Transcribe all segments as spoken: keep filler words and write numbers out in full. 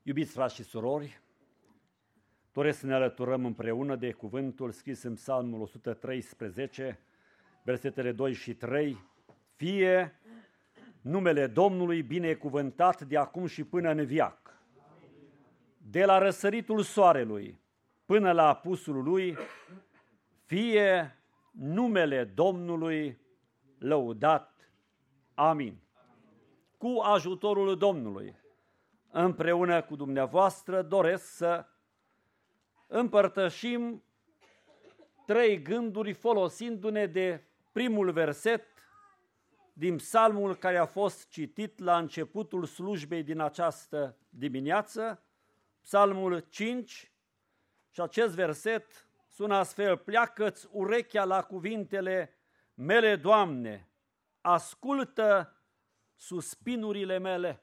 Iubiți frați și surori, doresc să ne alăturăm împreună de cuvântul scris în Psalmul o sută treisprezece, versetele doi și trei. Fie numele Domnului binecuvântat de acum și până în veac. De la răsăritul soarelui până la apusul lui, fie numele Domnului lăudat. Amin. Cu ajutorul Domnului, împreună cu dumneavoastră, doresc să împărtășim trei gânduri folosindu-ne de primul verset din psalmul care a fost citit la începutul slujbei din această dimineață, psalmul cinci, și acest verset sună astfel: pleacă-ți urechea la cuvintele mele, Doamne, ascultă suspinurile mele.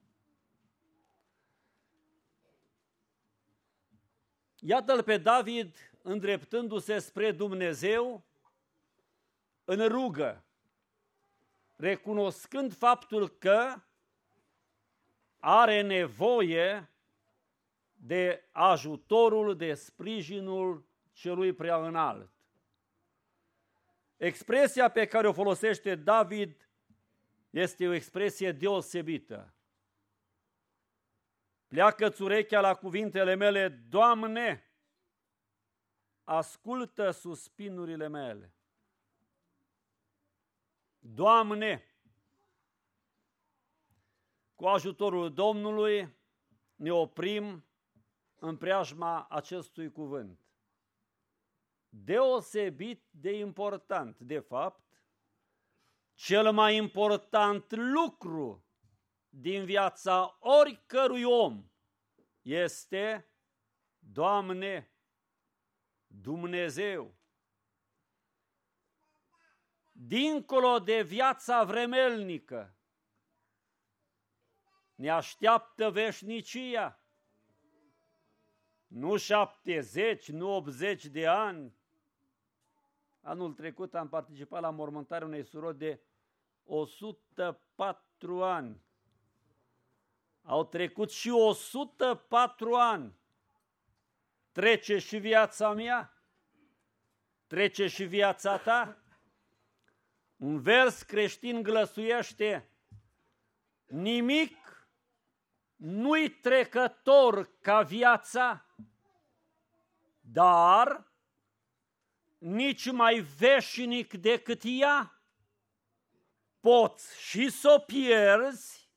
Iată-l pe David îndreptându-se spre Dumnezeu în rugă, recunoscând faptul că are nevoie de ajutorul, de sprijinul celui prea înalt. Expresia pe care o folosește David este o expresie deosebită. Pleacă-ți urechea la cuvintele mele, Doamne, ascultă suspinurile mele. Doamne, cu ajutorul Domnului ne oprim în preajma acestui cuvânt. Deosebit de important, de fapt, cel mai important lucru din viața oricărui om este, Doamne, Dumnezeu. Dincolo de viața vremelnică, ne așteaptă veșnicia. Nu șaptezeci, nu optzeci de ani. Anul trecut am participat la mormântarea unei surori de o sută patru ani. Au trecut și o sută patru ani. Trece și viața mea? Trece și viața ta? Un vers creștin glăsuiește: nimic nu-i trecător ca viața, dar nici mai veșnic decât ea. Poți și s o pierzi,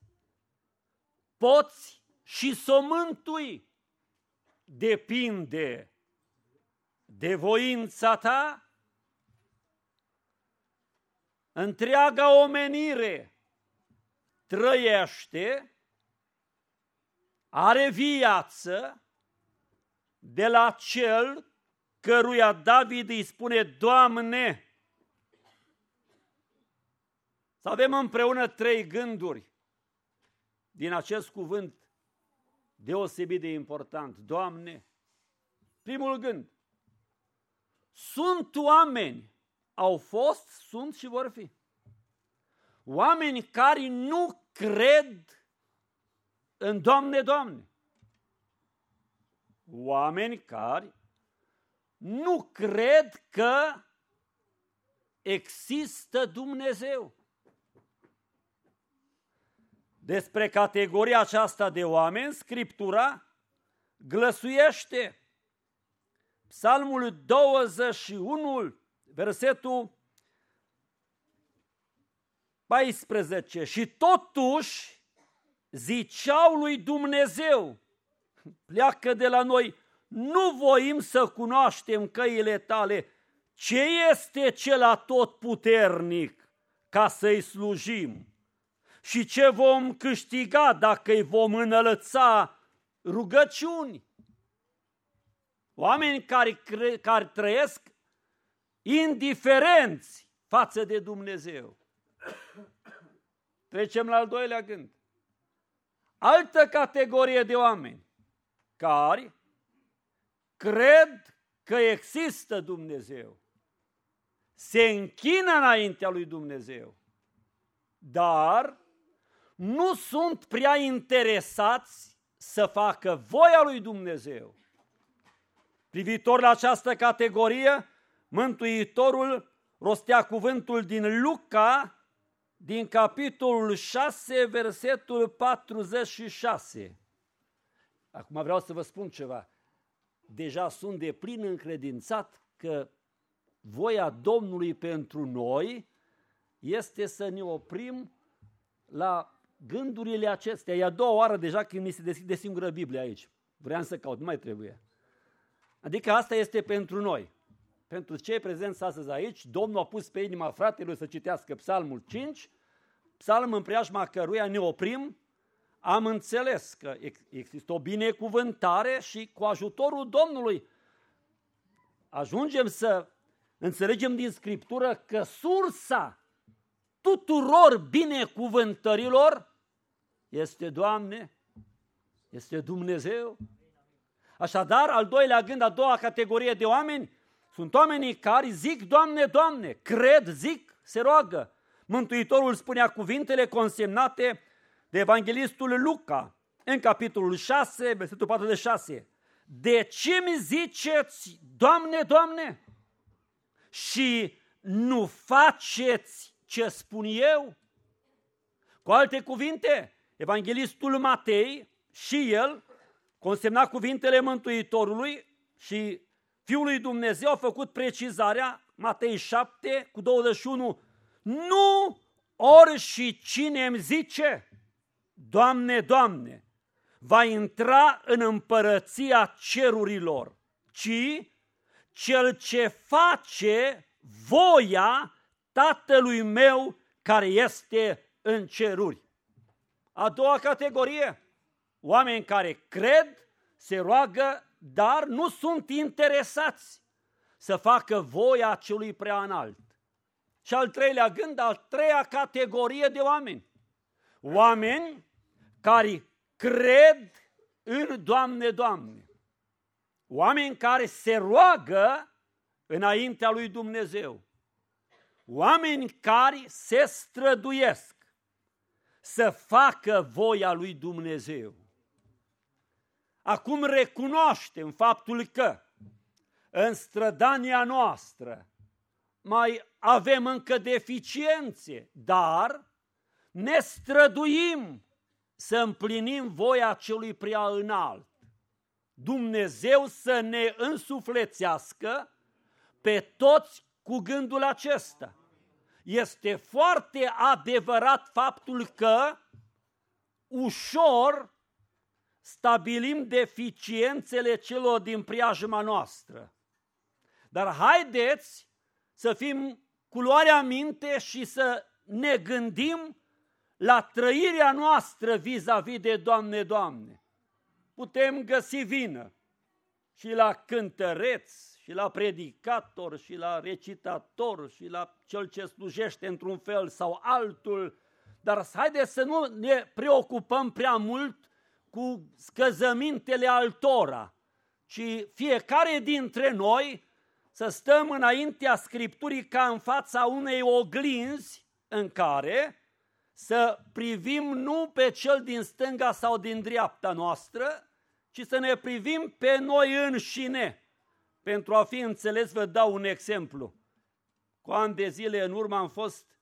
poți și s o mântui. Depinde de voința ta. Întreaga omenire trăiește, are viață de la cel căruia David îi spune, Doamne. Să avem împreună trei gânduri din acest cuvânt deosebit de important. Doamne, primul gând: sunt oameni, au fost, sunt și vor fi, oameni care nu cred în Doamne, Doamne. Oameni care nu cred că există Dumnezeu. Despre categoria aceasta de oameni, Scriptura glăsuiește. Psalmul douăzeci și unu, versetul paisprezece. Și totuși ziceau lui Dumnezeu, pleacă de la noi, nu voim să cunoaștem căile tale. Ce este cel atotputernic ca să-i slujim? Și ce vom câștiga dacă îi vom înălța rugăciuni? Oameni care, cre- care trăiesc indiferenți față de Dumnezeu. Trecem la al doilea gând. Altă categorie de oameni care cred că există Dumnezeu, se închină înaintea lui Dumnezeu, dar nu sunt prea interesați să facă voia lui Dumnezeu. Privitor la această categorie, Mântuitorul rostea cuvântul din Luca, din capitolul șase, versetul patruzeci și șase. Acum vreau să vă spun ceva. Deja sunt de plin încredințat că voia Domnului pentru noi este să ne oprim la gândurile acestea. E a doua oară deja când mi se deschide singură Biblie aici. Vreau să caut, nu mai trebuie. Adică asta este pentru noi. Pentru cei prezenți astăzi aici, Domnul a pus pe inima fratelui să citească Psalmul cinci, psalm în preajma căruia ne oprim. Am înțeles că există o binecuvântare și cu ajutorul Domnului ajungem să înțelegem din Scriptură că sursa tuturor binecuvântărilor este, Doamne, este Dumnezeu. Așadar, al doilea gând, a doua categorie de oameni, sunt oamenii care zic, Doamne, Doamne, cred, zic, se roagă. Mântuitorul spunea cuvintele consemnate de evanghelistul Luca, în capitolul șase, versetul patruzeci și șase. De ce mi ziceți, Doamne, Doamne, și nu faceți ce spun eu? Cu alte cuvinte, evanghelistul Matei și el consemna cuvintele Mântuitorului și Fiul lui Dumnezeu a făcut precizarea, Matei șapte cu douăzeci și unu, nu ori și cine îmi zice, Doamne, Doamne, va intra în împărăția cerurilor, ci cel ce face voia Tatălui meu care este în ceruri. A doua categorie, oameni care cred, se roagă, dar nu sunt interesați să facă voia celui prea înalt. Și al treilea gând, al treia categorie de oameni, oameni care cred în Doamne, Doamne, oameni care se roagă înaintea lui Dumnezeu, oameni care se străduiesc să facă voia lui Dumnezeu. Acum recunoaștem faptul că în strădania noastră mai avem încă deficiențe, dar ne străduim să împlinim voia celui prea înalt. Dumnezeu să ne însuflețească pe toți cu gândul acesta. Este foarte adevărat faptul că ușor stabilim deficiențele celor din preajma noastră. Dar haideți să fim cu luarea minte și să ne gândim la trăirea noastră vis-a-vis de Doamne, Doamne. Putem găsi vină și la cântăreț, și la predicator, și la recitator, și la cel ce slujește într-un fel sau altul, dar haideți să nu ne preocupăm prea mult cu scăzămintele altora, ci fiecare dintre noi să stăm înaintea Scripturii ca în fața unei oglinzi în care să privim nu pe cel din stânga sau din dreapta noastră, ci să ne privim pe noi înșine. Pentru a fi înțeles, vă dau un exemplu. Cu ani de zile în urmă am fost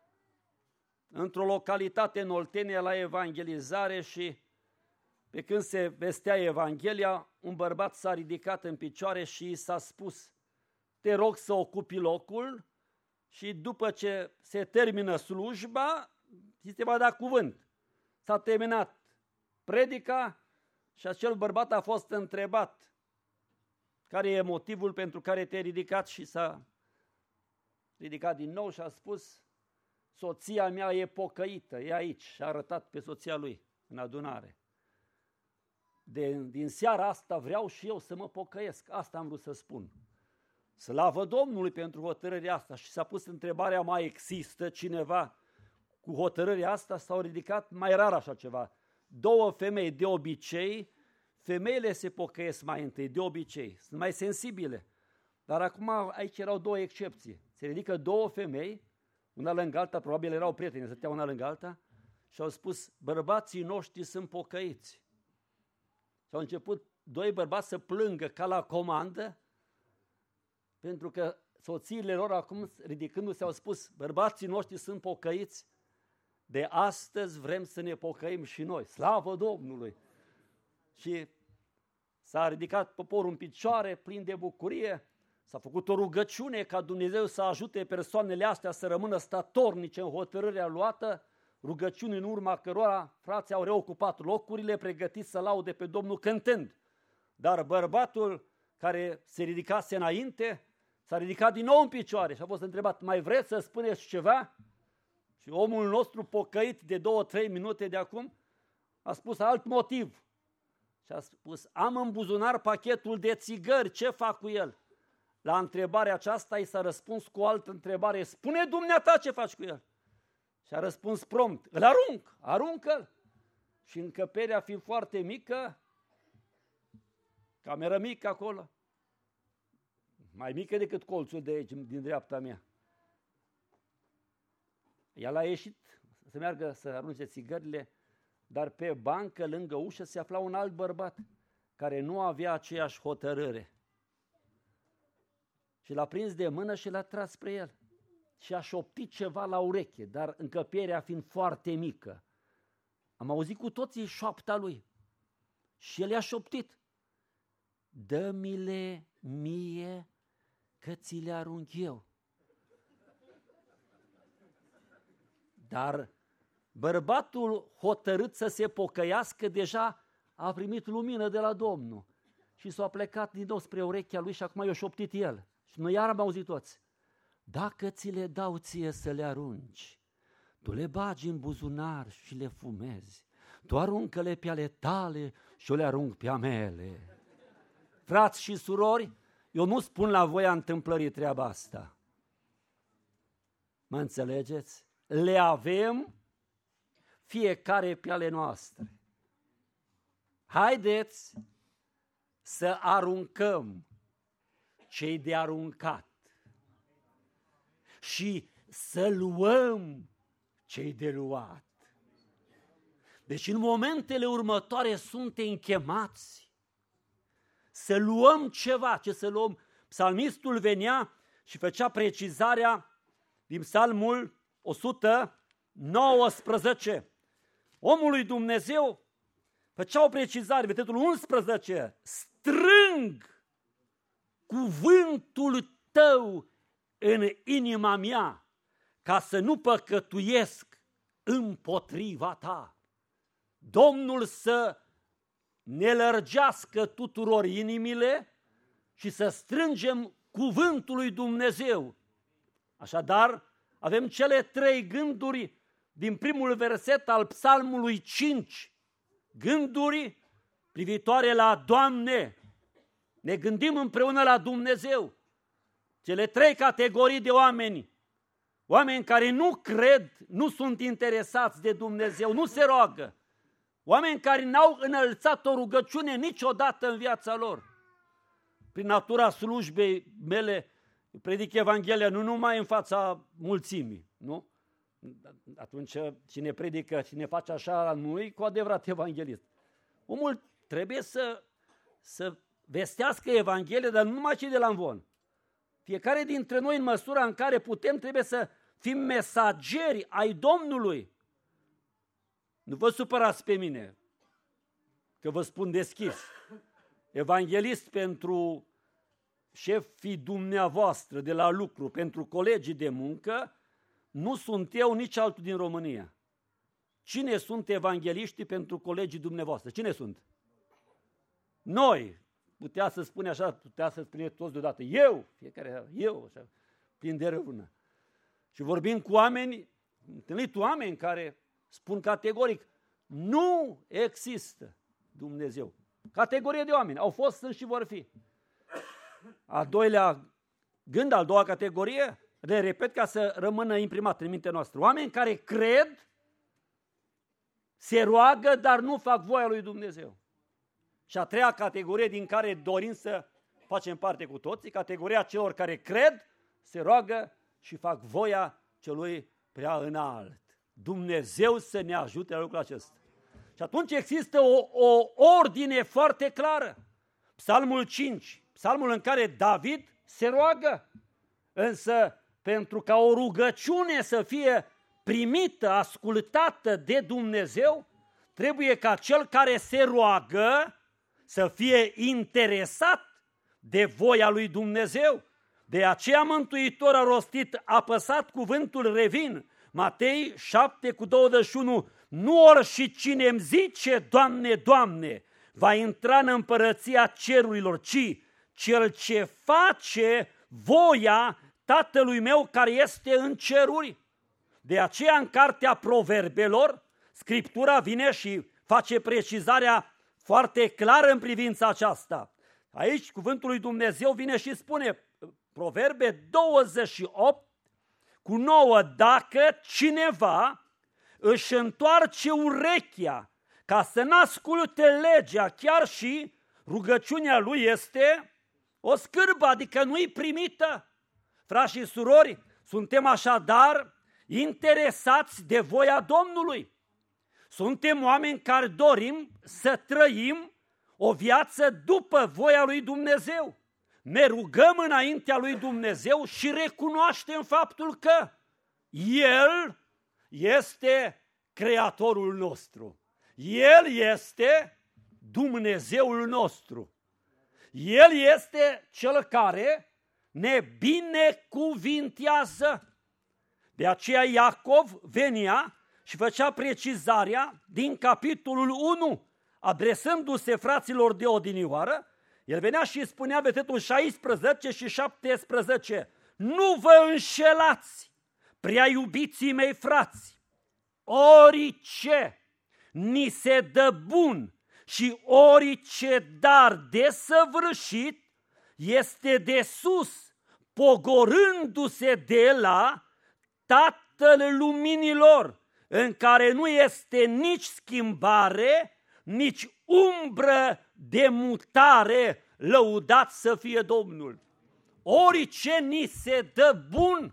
într-o localitate în Oltenia la evangelizare și pe când se vestea Evanghelia, un bărbat s-a ridicat în picioare și i s-a spus: te rog să ocupi locul și după ce se termină slujba, ți se va da cuvânt. S-a terminat predica și acel bărbat a fost întrebat: care e motivul pentru care te-ai ridicat? Și s-a ridicat din nou și a spus: soția mea e pocăită, e aici. Și a arătat pe soția lui în adunare. De, din seara asta vreau și eu să mă pocăiesc. Asta am vrut să spun. Slavă Domnului pentru hotărârea asta. Și s-a pus întrebarea: mai există cineva cu hotărârea asta? S-au ridicat mai rar așa ceva. Două femei, de obicei, femeile se pocăiesc mai întâi, de obicei, sunt mai sensibile. Dar acum aici erau două excepții. Se ridică două femei, una lângă alta, probabil erau prietene, stăteau una lângă alta, și au spus: bărbații noștri sunt pocăiți. Și au început doi bărbați să plângă ca la comandă, pentru că soțiile lor acum, ridicându-se, au spus, bărbații noștri sunt pocăiți, de astăzi vrem să ne pocăim și noi. Slavă Domnului! Și s-a ridicat poporul în picioare, plin de bucurie, s-a făcut o rugăciune ca Dumnezeu să ajute persoanele astea să rămână statornice în hotărârea luată, rugăciuni în urma cărora frații au reocupat locurile, pregătiți să laude pe Domnul cântând. Dar bărbatul care se ridicase înainte s-a ridicat din nou în picioare și a fost întrebat, mai vreți să spuneți ceva? Și omul nostru pocăit de două, trei minute de acum a spus alt motiv. Și a spus, am în buzunar pachetul de țigări, ce fac cu el? La întrebarea aceasta i s-a răspuns cu o altă întrebare, spune dumneata ce faci cu el? Și a răspuns prompt, îl arunc, aruncă-l. Și încăperea fiind foarte mică, cameră mică acolo, mai mică decât colțul de aici, din dreapta mea. El a ieșit să meargă să arunce țigările, dar pe bancă, lângă ușă, se afla un alt bărbat care nu avea aceeași hotărâre. Și l-a prins de mână și l-a tras spre el. Și a șoptit ceva la ureche, dar încăperea fiind foarte mică. Am auzit cu toții șoapta lui. Și el i-a șoptit. Dă-mi-le mie că ți le arunc eu. Dar bărbatul hotărât să se pocăiască deja a primit lumină de la Domnul. Și s-a plecat din nou spre urechea lui și acum i-a șoptit el. Și noi iar am auzit toți. Dacă ți le dau ție să le arunci, tu le bagi în buzunar și le fumezi. Tu aruncă-le pe ale tale și eu le arunc pe a mele. Frați și surori, eu nu spun la voia întâmplării treaba asta. Mă înțelegeți? Le avem fiecare pe ale noastre. Haideți să aruncăm cei de aruncat și să luăm cei de luat. Deci în momentele următoare suntem chemați să luăm ceva. Ce să luăm? Psalmistul venea și făcea precizarea din Psalmul o sută nouăsprezece. Omul lui Dumnezeu făcea o precizare, versetul unsprezece, strâng cuvântul tău în inima mea ca să nu păcătuiesc împotriva ta. Domnul să ne lărgească tuturor inimile și să strângem cuvântul lui Dumnezeu. Așadar, avem cele trei gânduri din primul verset al Psalmului cinci. Gânduri privitoare la Doamne. Ne gândim împreună la Dumnezeu. Cele trei categorii de oameni. Oameni care nu cred, nu sunt interesați de Dumnezeu, nu se roagă. Oameni care n-au înălțat o rugăciune niciodată în viața lor. Prin natura slujbei mele, predic Evanghelia nu numai în fața mulțimii, nu? Atunci cine predică, cine face așa, nu-i cu adevărat evanghelist. Omul trebuie să, să vestească Evanghelia, dar nu numai cei de la învon. Fiecare dintre noi, în măsura în care putem, trebuie să fim mesageri ai Domnului. Nu vă supărați pe mine, că vă spun deschis. Evanghelist pentru șefii dumneavoastră de la lucru, pentru colegii de muncă, nu sunt eu, nici altul din România. Cine sunt evangeliștii pentru colegii dumneavoastră? Cine sunt? Noi. Putea să spune așa, putea să spune toți deodată. Eu, fiecare, eu, așa, plin de răvână. Și vorbim cu oameni, întâlnit oameni care spun categoric, nu există Dumnezeu. Categorie de oameni, au fost, sunt și vor fi. A doilea gând, a doua categorie, le repet ca să rămână imprimat în mintea noastră. Oameni care cred, se roagă, dar nu fac voia lui Dumnezeu. Și a treia categorie din care dorim să facem parte cu toții, categoria celor care cred, se roagă și fac voia celui prea înalt. Dumnezeu să ne ajute la lucrul acesta. Și atunci există o, o ordine foarte clară. Psalmul cinci, psalmul în care David se roagă, însă pentru ca o rugăciune să fie primită, ascultată de Dumnezeu, trebuie ca cel care se roagă să fie interesat de voia lui Dumnezeu. De aceea Mântuitor a rostit, apăsat cuvântul revin, Matei șapte cu douăzeci și unu, nu orice cine îmi zice, Doamne, Doamne, va intra în împărăția cerurilor, ci cel ce face voia Tatălui meu care este în ceruri. De aceea în cartea Proverbelor, Scriptura vine și face precizarea foarte clară în privința aceasta. Aici cuvântul lui Dumnezeu vine și spune, Proverbe douăzeci și opt cu nouă, dacă cineva își întoarce urechea ca să n-asculte legea, chiar și rugăciunea lui este o scârbă, adică nu-i primită. Frați și surori, suntem așadar interesați de voia Domnului. Suntem oameni care dorim să trăim o viață după voia lui Dumnezeu. Ne rugăm înaintea lui Dumnezeu și recunoaștem faptul că El este Creatorul nostru. El este Dumnezeul nostru. El este Cel care ne binecuvintează. De aceea Iacov venea și făcea precizarea din capitolul unu, adresându-se fraților de odinioară, el venea și spunea, versetul șaisprezece și șaptesprezece, nu vă înșelați, prea iubiții mei frați, orice ni se dă bun și orice dar desăvârșit este de sus, pogorându-se de la Tatăl luminilor, în care nu este nici schimbare, nici umbră de mutare, lăudat să fie Domnul. Orice ni se dă bun,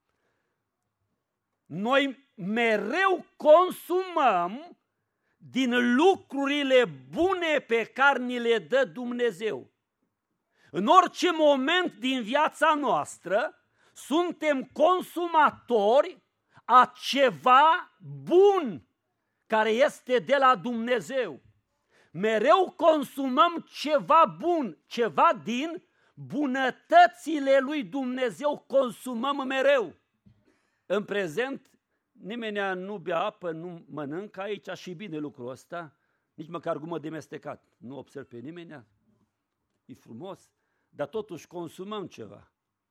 noi mereu consumăm din lucrurile bune pe care ni le dă Dumnezeu. În orice moment din viața noastră, suntem consumatori a ceva bun care este de la Dumnezeu. Mereu consumăm ceva bun, ceva din bunătățile lui Dumnezeu consumăm mereu. În prezent, nimeni nu bea apă, nu mănâncă aici și bine lucrul ăsta, nici măcar gumă de mestecat. Nu observ pe nimeni, e frumos, dar totuși consumăm ceva.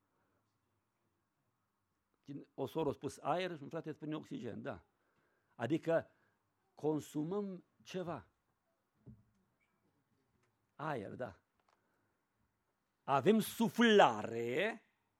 O soră a spus aer, un frate spune oxigen, da. Adică consumăm ceva. Aer, da. Avem suflare.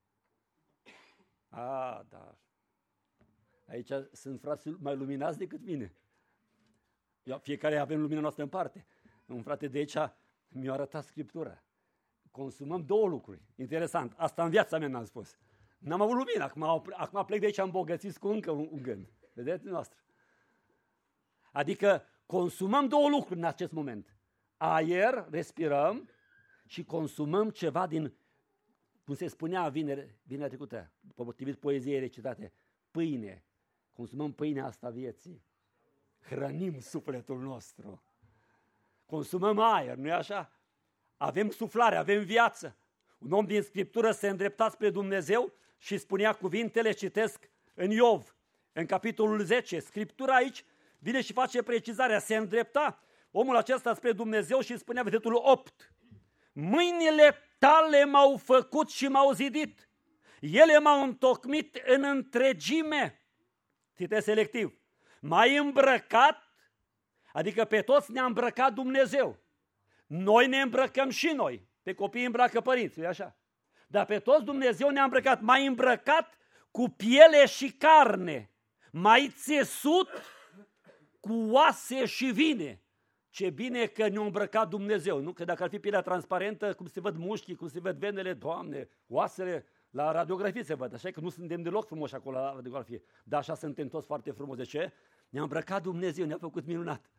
A, da. Aici sunt frați mai luminați decât mine. Eu, fiecare avem lumina noastră în parte. Un frate de aici mi-a arătat Scriptura. Consumăm două lucruri. Interesant. Asta în viața mea n-am spus. N-am avut lumină. Acum, acum plec de aici îmbogățiți cu încă un, un gând. Vedeți noastră? Adică consumăm două lucruri în acest moment. Aer, respirăm și consumăm ceva din, cum se spunea vineri, vinerea trecută, potrivit poeziei recitate, pâine. Consumăm pâinea asta vieții. Hrănim sufletul nostru. Consumăm aer, nu-i așa? Avem suflare, avem viață. Un om din Scriptură se îndrepta spre Dumnezeu și spunea cuvintele, citesc în Iov, în capitolul zece. Scriptura aici vine și face precizarea, se îndrepta omul acesta spre Dumnezeu și spunea versetul opt. Mâinile tale m-au făcut și m-au zidit. Ele m-au întocmit în întregime. Citesc selectiv. M-ai îmbrăcat, adică pe toți ne-a îmbrăcat Dumnezeu. Noi ne îmbrăcăm și noi. Pe copii îmbracă părinții, e așa. Dar pe toți Dumnezeu ne-a îmbrăcat. M-ai îmbrăcat cu piele și carne. M-ai țesut cu oase și vine. Ce bine că ne-a îmbrăcat Dumnezeu, nu? Că dacă ar fi pielea transparentă, cum se văd mușchii, cum se văd venele, Doamne, oasele, la radiografie se văd, așa că nu suntem deloc frumoși acolo la radiografie, dar așa suntem toți foarte frumoși. De ce? Ne-a îmbrăcat Dumnezeu, ne-a făcut minunat.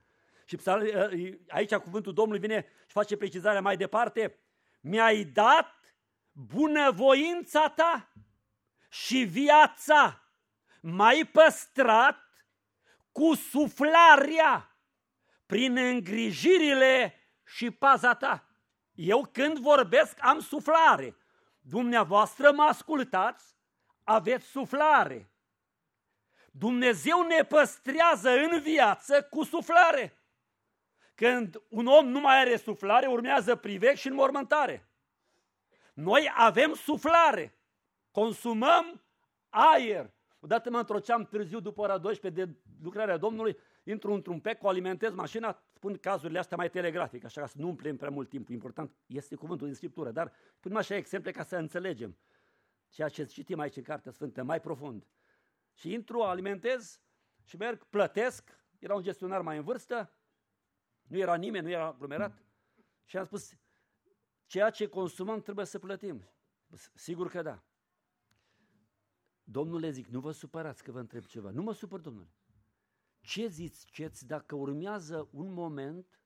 Și aici cuvântul Domnului vine și face precizarea mai departe. Mi-ai dat bunăvoința ta și viața, m-ai păstrat cu suflarea prin îngrijirile și paza ta. Eu când vorbesc am suflare. Dumneavoastră mă ascultați, aveți suflare. Dumnezeu ne păstrează în viață cu suflare. Când un om nu mai are suflare, urmează priveg și înmormântare. Noi avem suflare, consumăm aer. Odată mă întorceam târziu după ora douăsprezece de lucrarea Domnului, intru într-un pec, o alimentez mașina, spun cazurile astea mai telegrafic, așa ca să nu umplem prea mult timp. Important este cuvântul din Scriptură, dar punem așa exemple ca să înțelegem ceea ce citim aici în Cartea Sfântă, mai profund. Și intru, alimentez și merg, plătesc, era un gestionar mai în vârstă, nu era nimeni, nu era aglomerat și am spus, ceea ce consumăm trebuie să plătim. Sigur că da. Domnule, zic, nu vă supărați că vă întreb ceva. Nu mă supăr, Domnule. Ce ziceți dacă urmează un moment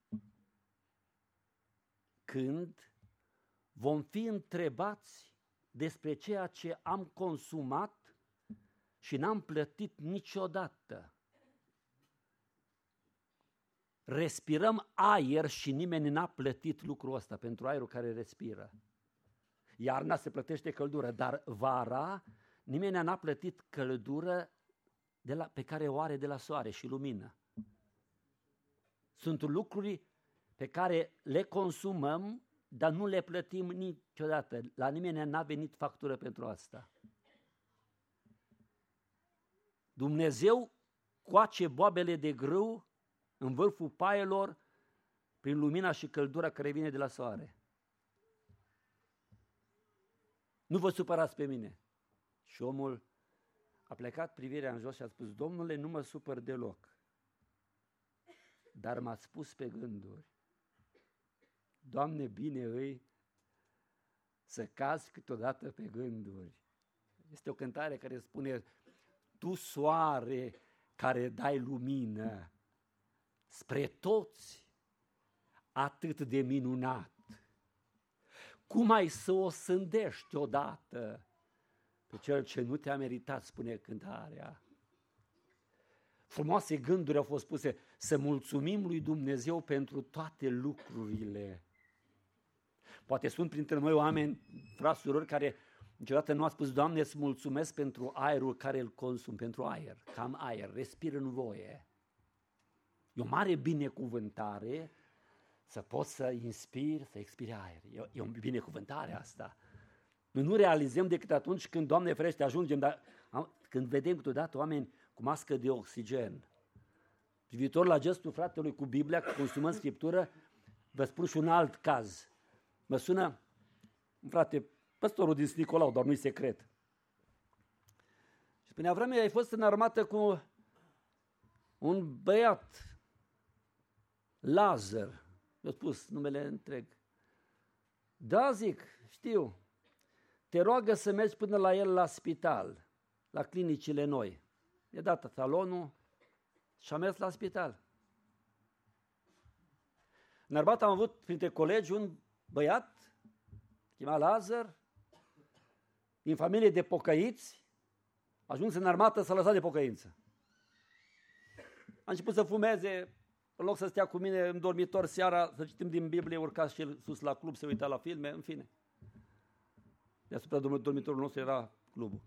când vom fi întrebați despre ceea ce am consumat și n-am plătit niciodată? Respirăm aer și nimeni n-a plătit lucrul ăsta pentru aerul care respiră. Iarna se plătește căldură, dar vara nimeni n-a plătit căldură de la, pe care o are de la soare și lumină. Sunt lucruri pe care le consumăm, dar nu le plătim niciodată. La nimeni n-a venit factură pentru asta. Dumnezeu coace boabele de grâu în vârful paielor prin lumina și căldura care vine de la soare. Nu vă supărați pe mine. Și omul a plecat privirea în jos și a spus, Domnule, nu mă supăr deloc, dar m-ați pus pe gânduri. Doamne, bine îi să cazi câteodată pe gânduri. Este o cântare care spune, Tu soare care dai lumină spre toți atât de minunat, cum ai să o sândești odată pe cel ce nu te-a meritat, spune cântarea. Frumoase gânduri au fost puse, să mulțumim lui Dumnezeu pentru toate lucrurile. Poate sunt printre noi oameni, frați, surori, care niciodată nu a spus, Doamne, îți mulțumesc pentru aerul care îl consum, pentru aer, că am aer, respir în voie. E o mare binecuvântare să poți să inspiri, să expiri aer. E, e o binecuvântare asta. Noi nu realizăm decât atunci când, Doamne ferește, ajungem, dar când vedem câteodată oameni cu mască de oxigen. Privitor la gestul fratelui cu Biblia, că consumăm Scriptură, vă spun și un alt caz. Mă sună un frate, păstorul din Nicolau, dar nu-i secret. Și spunea, vreme, ai fost în armată cu un băiat, Lazar, mi-a spus numele întreg. Da, zic, știu, te roagă să mergi până la el la spital, la clinicile noi. I-a dat talonul și a mers la spital. În armată am avut printre colegi un băiat, chema Lazar, din familie de pocăiți, a ajuns în armată, s-a lăsat de pocăință. A început să fumeze, în loc să stea cu mine în dormitor seara, să citim din Biblie, urca și el sus la club, se uita la filme, în fine. Deasupra dormitorul nostru era clubul.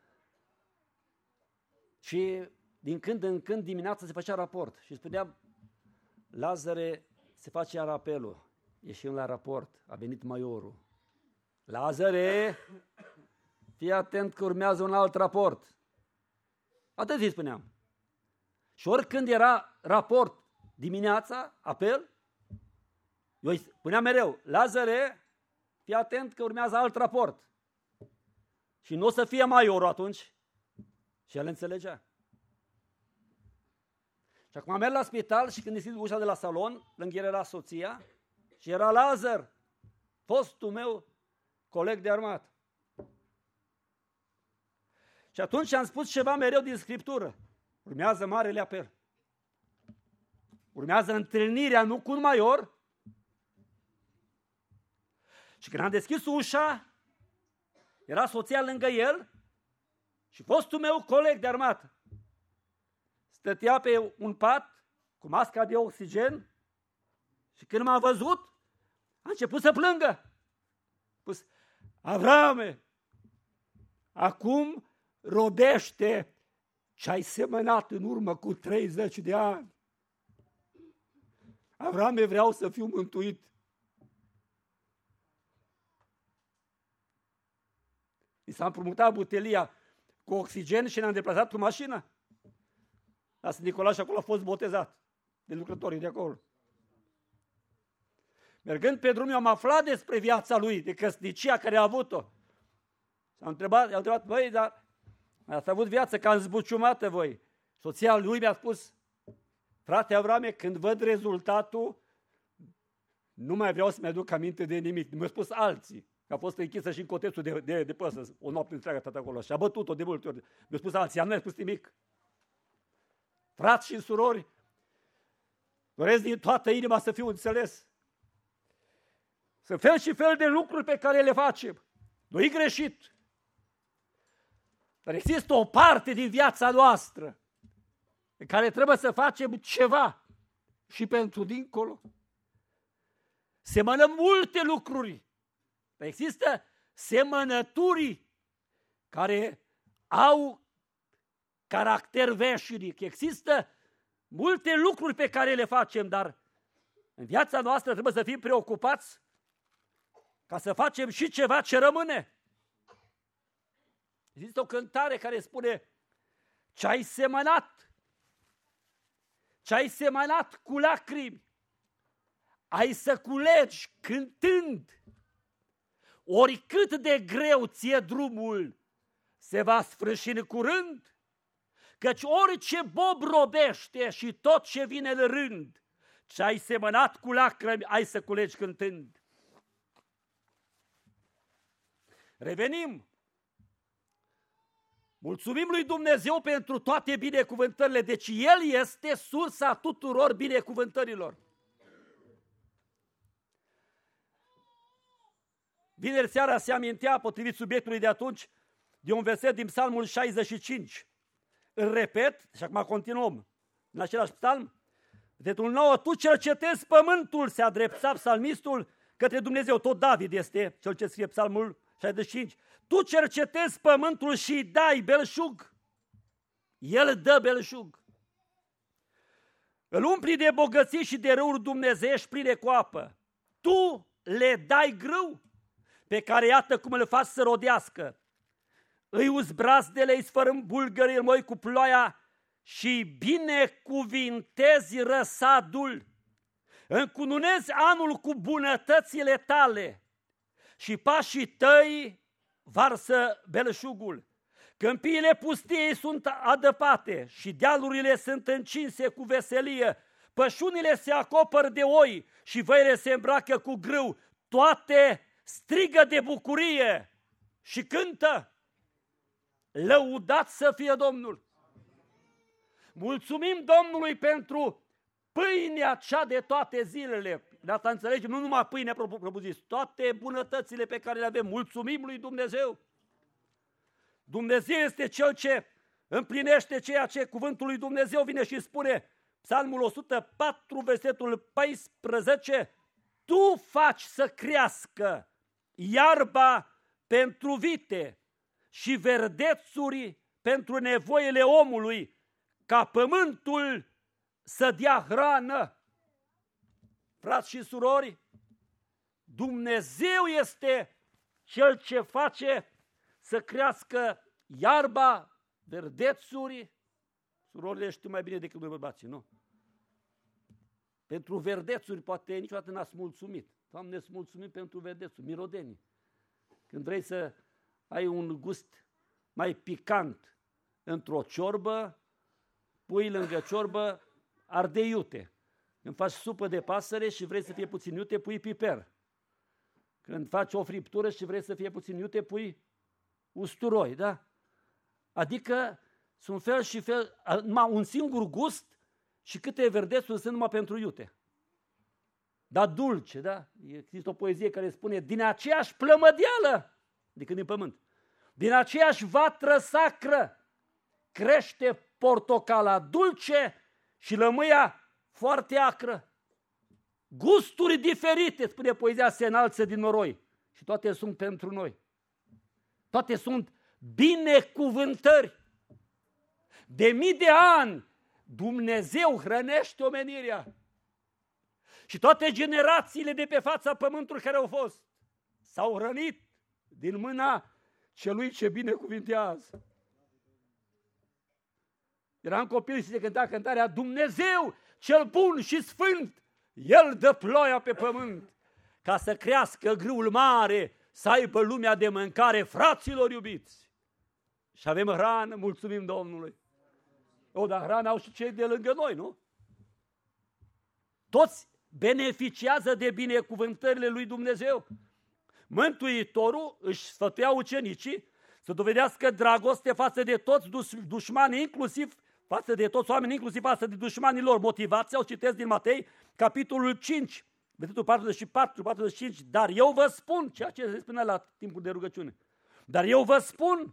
Și din când în când dimineața se făcea raport și spunea, Lazare, se face apelul. Ieșim la raport, a venit maiorul. Lazare, fii atent că urmează un alt raport. Atât îi spuneam. Și oricând era raport dimineața, apel, eu îi spuneam mereu, Lazare, fii atent că urmează alt raport. Și nu o să fie maiorul atunci. Și el înțelegea. Și acum merg la spital și când deschid ușa de la salon, lângă el era soția și era Lazar, fostul meu coleg de armată. Și atunci am spus ceva mereu din Scriptură. Urmează marele apel. Urmează întâlnirea nu cu un maior. Și când am deschis ușa, era soția lângă el și fostul meu coleg de armată. Stătea pe un pat cu masca de oxigen și când m-a văzut, a început să plângă. A spus: Avrame, acum rodește ce ai semănat în urmă cu treizeci de ani. Avrame, vreau să fiu mântuit. I s-a împrumutat butelia cu oxigen și ne-am deplasat cu mașina. La Sfânt Nicolae și acolo a fost botezat de lucrătorii de acolo. Mergând pe drum, eu am aflat despre viața lui, de căsnicia care a avut-o. S-a întrebat, i-au întrebat: băi, dar ați avut viață cam zbuciumată voi. Soția lui mi-a spus: frate Avrame, când văd rezultatul, nu mai vreau să-mi aduc aminte de nimic. Mi-au spus alții, că a fost închisă și în cotețul de, de, de păsă, o noapte întreagă tot acolo. Și a bătut-o de multe ori. Mi-au spus alții, am nu spus nimic. Frați și surori, doresc din toată inima să fiu înțeles. Sunt fel și fel de lucruri pe care le facem. Nu-i greșit. Dar există o parte din viața noastră în care trebuie să facem ceva și pentru dincolo. Semănăm multe lucruri. Dar există semănături care au caracter veșnic. Există multe lucruri pe care le facem, dar în viața noastră trebuie să fim preocupați ca să facem și ceva ce rămâne. Există o cântare care spune: ce ai semănat, ce ai semănat cu lacrimi, ai să culegi cântând. Oricât de greu ție drumul, se va sfârși în curând, căci orice bob robește și tot ce vine în rând, ce ai semănat cu lacrimi, ai să culegi cântând. Revenim. Mulțumim lui Dumnezeu pentru toate binecuvântările, deci El este sursa tuturor binecuvântărilor. Vineri seara se amintea, potrivit subiectului de atunci, de un verset din Psalmul șaizeci și cinci. Îl repet și acum continuăm. În același psalm, versetul nouă: tu cercetezi pământul, se adrepta psalmistul către Dumnezeu. Tot David este cel ce scrie Psalmul șaizeci și cinci. Tu cercetezi pământul și dai belșug. El dă belșug. Îl umpli de bogății și de râuri dumnezeiești pline cu apă. Tu le dai grâu, pe care iată cum îl faci să rodească. Îi uzi brazdele, îi sfărâm bulgării, îl moi cu ploaia și binecuvintezi răsadul. Încununezi anul cu bunătățile tale și pașii tăi varsă belșugul. Câmpiile pustiei sunt adăpate și dealurile sunt încinse cu veselie. Pășunile se acopăr de oi și văile se îmbracă cu grâu. Toate strigă de bucurie și cântă: lăudat să fie Domnul! Mulțumim Domnului pentru pâinea cea de toate zilele. De asta înțelegem, nu numai pâinea propriu-zis, toate bunătățile pe care le avem. Mulțumim lui Dumnezeu! Dumnezeu este Cel ce împlinește ceea ce cuvântul lui Dumnezeu vine și spune. Psalmul o sută patru, versetul paisprezece: tu faci să crească iarba pentru vite și verdețuri pentru nevoile omului, ca pământul să dea hrană. Frați și surori, Dumnezeu este Cel ce face să crească iarba, verdețuri. Surorile știu mai bine decât noi bărbații, nu? Pentru verdețuri poate niciodată n-ați mulțumit. Doamne, îți mulțumim pentru verdețuri, mirodenii. Când vrei să ai un gust mai picant într-o ciorbă, pui lângă ciorbă ardei iute. Când faci supă de pasăre și vrei să fie puțin iute, pui piper. Când faci o friptură și vrei să fie puțin iute, pui usturoi, da? Adică sunt fel și fel, numai un singur gust și câte verdețuri sunt numai pentru iute. Dar dulce, da? Există o poezie care spune, din aceeași plămădeală, adică din pământ, din aceeași vatră sacră, crește portocala dulce și lămâia foarte acră. Gusturi diferite, spune poezia, se înalță din noroi și toate sunt pentru noi. Toate sunt binecuvântări. De mii de ani Dumnezeu hrănește omenirea. Și toate generațiile de pe fața pământului care au fost s-au hrănit din mâna celui ce binecuvintează. Eram copil și se cânta cântarea Dumnezeu cel bun și sfânt, El dă ploaia pe pământ ca să crească grâul mare, să aibă lumea de mâncare, fraților iubiți. Și avem hrană, mulțumim Domnului. O, dar hrană au și cei de lângă noi, nu? Toți beneficiază de binecuvântările lui Dumnezeu. Mântuitorul își sfătuia ucenicii să dovedească dragoste față de toți dușmanii, inclusiv față de toți oamenii, inclusiv față de dușmanii lor. Motivația o citesc din Matei, capitolul cinci, versetul patruzeci și patru patruzeci și cinci. Dar eu vă spun, ceea ce se spunea la timpul de rugăciune, dar eu vă spun,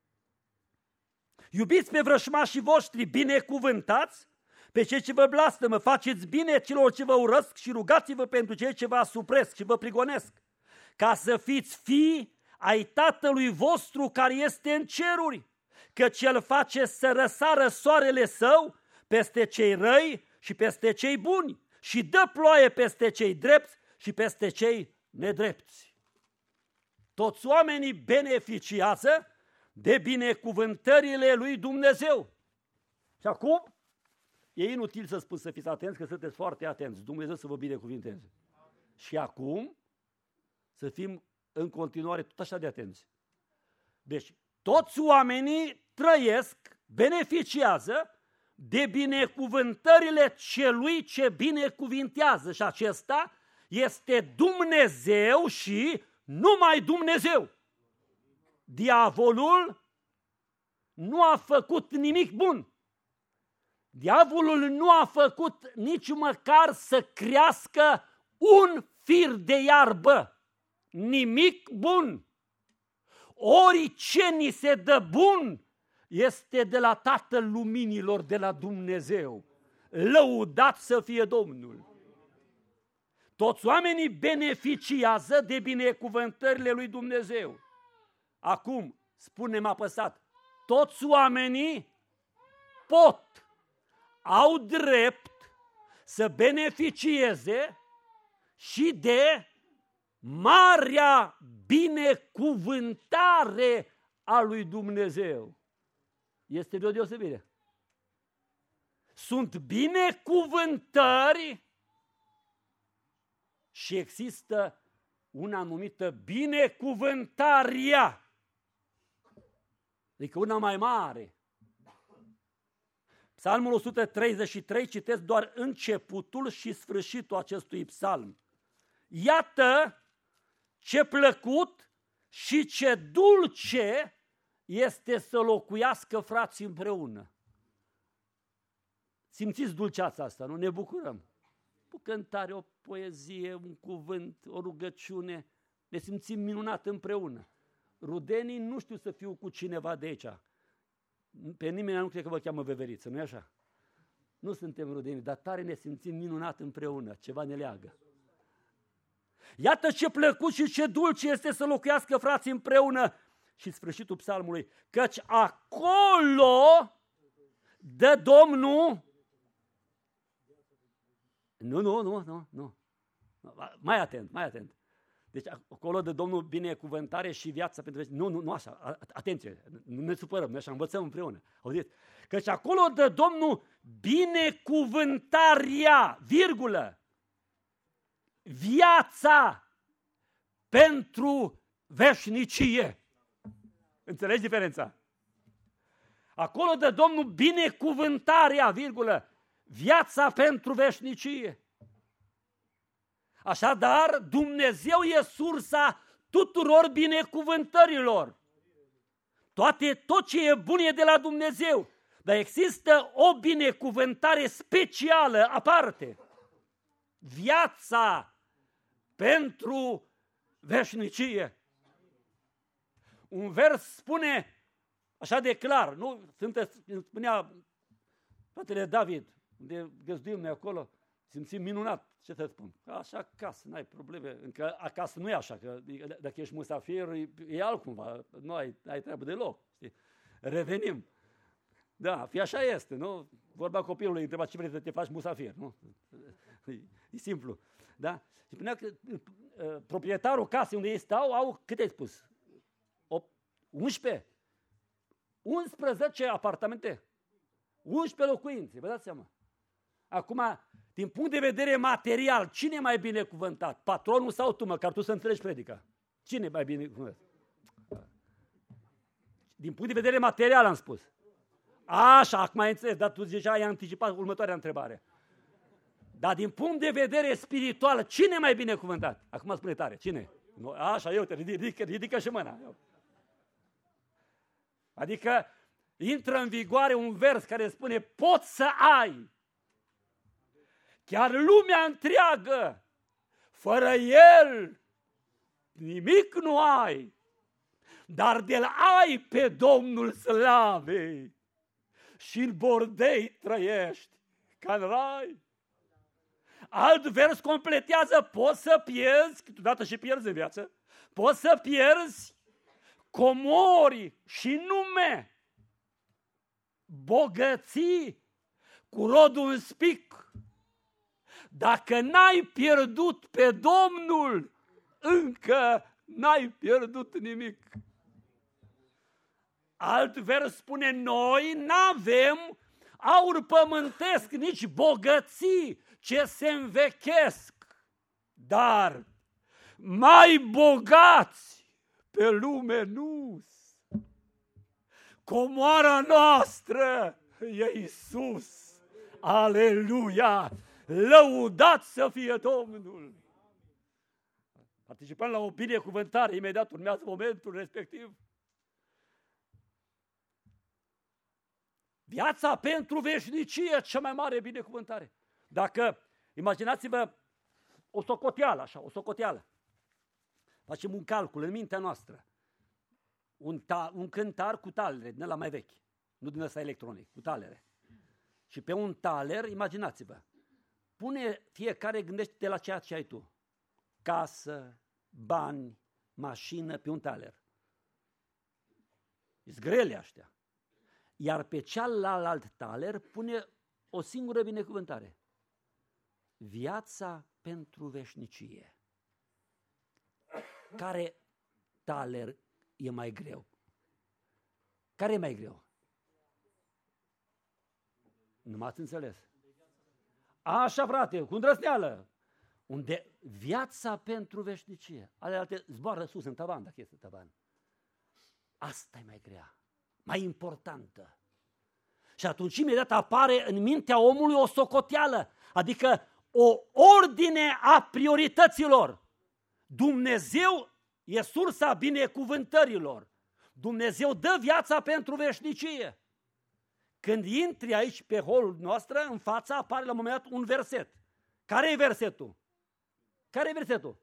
iubiți pe vrășmașii voștri, binecuvântați pe cei ce vă blastămă, faceți bine celor ce vă urăsc și rugați-vă pentru cei ce vă asupresc și vă prigonesc, ca să fiți fii ai Tatălui vostru care este în ceruri, căci El face să răsară soarele Său peste cei răi și peste cei buni și dă ploaie peste cei drepți și peste cei nedrepți. Toți oamenii beneficiază de binecuvântările lui Dumnezeu. Și acum, e inutil să spun să fiți atenți, că sunteți foarte atenți. Dumnezeu să vă binecuvinteze. Și acum, să fim în continuare tot așa de atenți. Deci, toți oamenii trăiesc, beneficiază de binecuvântările celui ce binecuvintează. Și acesta este Dumnezeu și numai Dumnezeu. Diavolul nu a făcut nimic bun. Diavolul nu a făcut nici măcar să crească un fir de iarbă. Nimic bun. Orice ni se dă bun este de la Tatăl Luminilor, de la Dumnezeu. Lăudat să fie Domnul. Toți oamenii beneficiază de binecuvântările lui Dumnezeu. Acum, spune-mi apăsat, toți oamenii pot, au drept să beneficieze și de marea binecuvântare a lui Dumnezeu. Este de o deosebire. Sunt binecuvântări și există una numită binecuvântarea. Adică una mai mare. Psalmul o sută treizeci și trei, citesc doar începutul și sfârșitul acestui psalm. Iată ce plăcut și ce dulce este să locuiască frații împreună. Simțiți dulceața asta, nu? Ne bucurăm. O cântare, o poezie, un cuvânt, o rugăciune, ne simțim minunat împreună. Rudenii nu știu să fiu cu cineva de aici. Pe nimeni nu cred că vă cheamă veveriță, nu-i așa? Nu suntem rudenii, dar tare ne simțim minunat împreună, ceva ne leagă. Iată ce plăcut și ce dulce este să locuiască frații împreună. Și sfârșitul psalmului, căci acolo dă Domnul... Nu, nu, nu, nu, nu. Mai atent, mai atent. Deci acolo dă Domnul binecuvântare și viața pentru veci. Nu, nu, nu așa, atenție, nu ne supărăm, noi așa învățăm împreună. Auziți? Căci acolo dă Domnul binecuvântarea, virgulă, viața pentru veșnicie. Înțelegi diferența? Acolo dă Domnul binecuvântarea, virgulă, viața pentru veșnicie. Așadar, Dumnezeu e sursa tuturor binecuvântărilor. Toate, tot ce e bun e de la Dumnezeu. Dar există o binecuvântare specială, aparte. Viața pentru veșnicie. Un vers spune așa de clar, nu? Sunteți, spunea fratele David, unde găzduim noi acolo, simțim minunat. Ce să spun? Așa acasă, n-ai probleme. Încă acasă nu e așa, că dacă ești musafir, e altcumva. Nu ai, ai treabă deloc. Știi? Revenim. Da, fi așa este, nu? Vorba copilului, întreba ce vrei să te faci musafir, nu? E, e simplu. Da? Și spunea că uh, proprietarul casei unde ei stau au, cât ai spus? unsprezece? unsprezece apartamente? unsprezece locuințe, vă dați seama. Acum, din punct de vedere material, cine e mai binecuvântat? Patronul sau tu, măcar tu să înțelegi predica? Cine e mai binecuvântat? Din punct de vedere material am spus. Așa, acum ai înțeles, dar tu deja ai anticipat următoarea întrebare. Dar din punct de vedere spiritual, cine e mai binecuvântat? Acum spune tare, cine? Așa, eu te ridică, ridică și mâna. Adică intră în vigoare un vers care spune, poți să ai chiar lumea întreagă, fără el nimic nu ai, dar de-l ai pe Domnul slavei și în bordei trăiești ca în rai. Alt vers completează, poți să pierzi, câteodată și pierzi în viață, poți să pierzi comori și nume, bogății cu rodul în spic. Dacă n-ai pierdut pe Domnul, încă n-ai pierdut nimic. Alt vers spune, noi n-avem aur pământesc, nici bogății ce se învechesc, dar mai bogați pe lume nu-s. Comoara noastră e Iisus. Aleluia! Lăudat să fie Domnul! Participăm la o binecuvântare, imediat urmează momentul respectiv. Viața pentru veșnicie, cea mai mare binecuvântare. Dacă, imaginați-vă o socoteală, așa, o socoteală. Facem un calcul în mintea noastră. Un, ta, un cântar cu talere, din ăla mai vechi, nu din ăsta electronic, cu talere. Și pe un taler, imaginați-vă, pune fiecare, gândește-te la ceea ce ai tu. Casă, bani, mașină, pe un taler. Sunt grele aștia. Iar pe cealalt taler pune o singură binecuvântare. Viața pentru veșnicie. Care taler e mai greu? Care e mai greu? Nu m-ați înțeles. Așa, frate, cu îndrăzneală. Unde viața pentru veșnicie. Alealte zboară sus în tavan, dacă este tavan. Asta e mai grea, mai importantă. Și atunci imediat apare în mintea omului o socoteală, adică o ordine a priorităților. Dumnezeu e sursa binecuvântărilor. Dumnezeu dă viața pentru veșnicie. Când intri aici pe holul noastră, în fața apare la un moment dat un verset. Care e versetul? Care e versetul?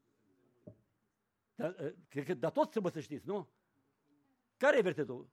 Dar, cred că dar toți trebuie să știți, nu? Care e versetul?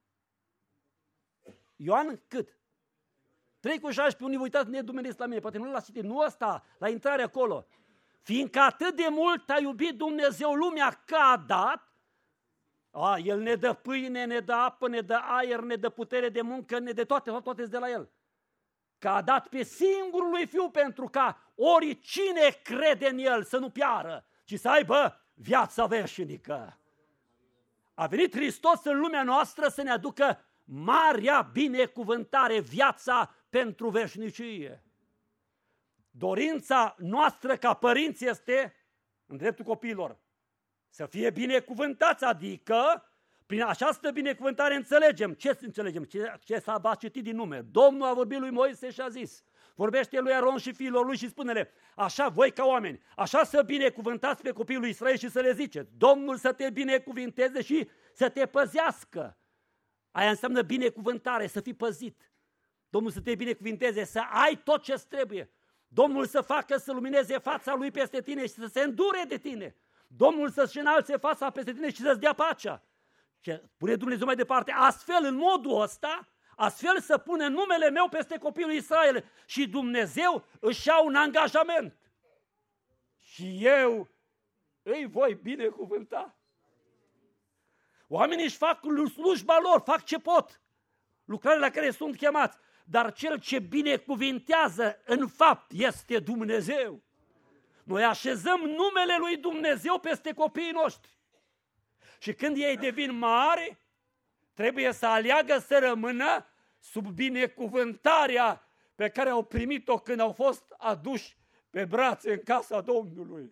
Ioan cât? trei cu șaisprezece, unii vă uitați nedumeresc la mine, poate nu l-ați citit, nu ăsta, la intrare acolo. Fiindcă atât de mult a iubit Dumnezeu lumea că a dat, a, El ne dă pâine, ne dă apă, ne dă aer, ne dă putere de muncă, ne dă toate, toate de la El. Că a dat pe singurul lui Fiu pentru ca oricine crede în El să nu piară, ci să aibă viața veșnică. A venit Hristos în lumea noastră să ne aducă marea binecuvântare, viața pentru veșnicie. Dorința noastră ca părinți este, în dreptul copiilor, să fie binecuvântați, adică prin această binecuvântare înțelegem. Ce înțelegem? Ce, ce s-a citit din nume? Domnul a vorbit lui Moise și a zis, vorbește lui Aron și fiilor lui și spune-le, așa voi ca oameni, așa să binecuvântați pe copiii lui Israel și să le ziceți, Domnul să te binecuvinteze și să te păzească. Aia înseamnă binecuvântare, să fii păzit. Domnul să te binecuvinteze, să ai tot ce trebuie. Domnul să facă să lumineze fața Lui peste tine și să se îndure de tine. Domnul să-și înalțe fața peste tine și să-ți dea pacea. Și spune Dumnezeu mai departe, astfel, în modul ăsta, astfel să pune numele meu peste copilul Israel. Și Dumnezeu își ia un angajament. Și eu îi voi binecuvânta. Oamenii își fac slujba lor, fac ce pot, lucrarea la care sunt chemați, dar cel ce binecuvintează în fapt este Dumnezeu. Noi așezăm numele lui Dumnezeu peste copiii noștri. Și când ei devin mari, trebuie să aleagă să rămână sub binecuvântarea pe care au primit-o când au fost aduși pe brațe în casa Domnului.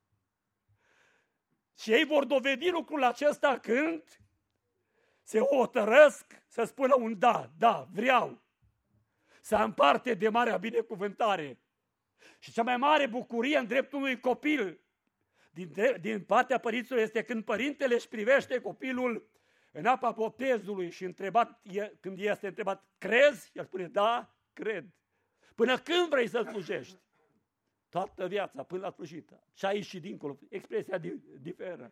Și ei vor dovedi lucrul acesta când se hotărăsc să spună un da, da, vreau să am parte de marea binecuvântare. Și cea mai mare bucurie în dreptul unui copil din, din partea părinților este când părintele își privește copilul în apa botezului și întrebat, când este întrebat, crezi? El spune, da, cred. Până când vrei să slujești? Toată viața, până la sfârșit. Și aici și dincolo. Expresia diferă.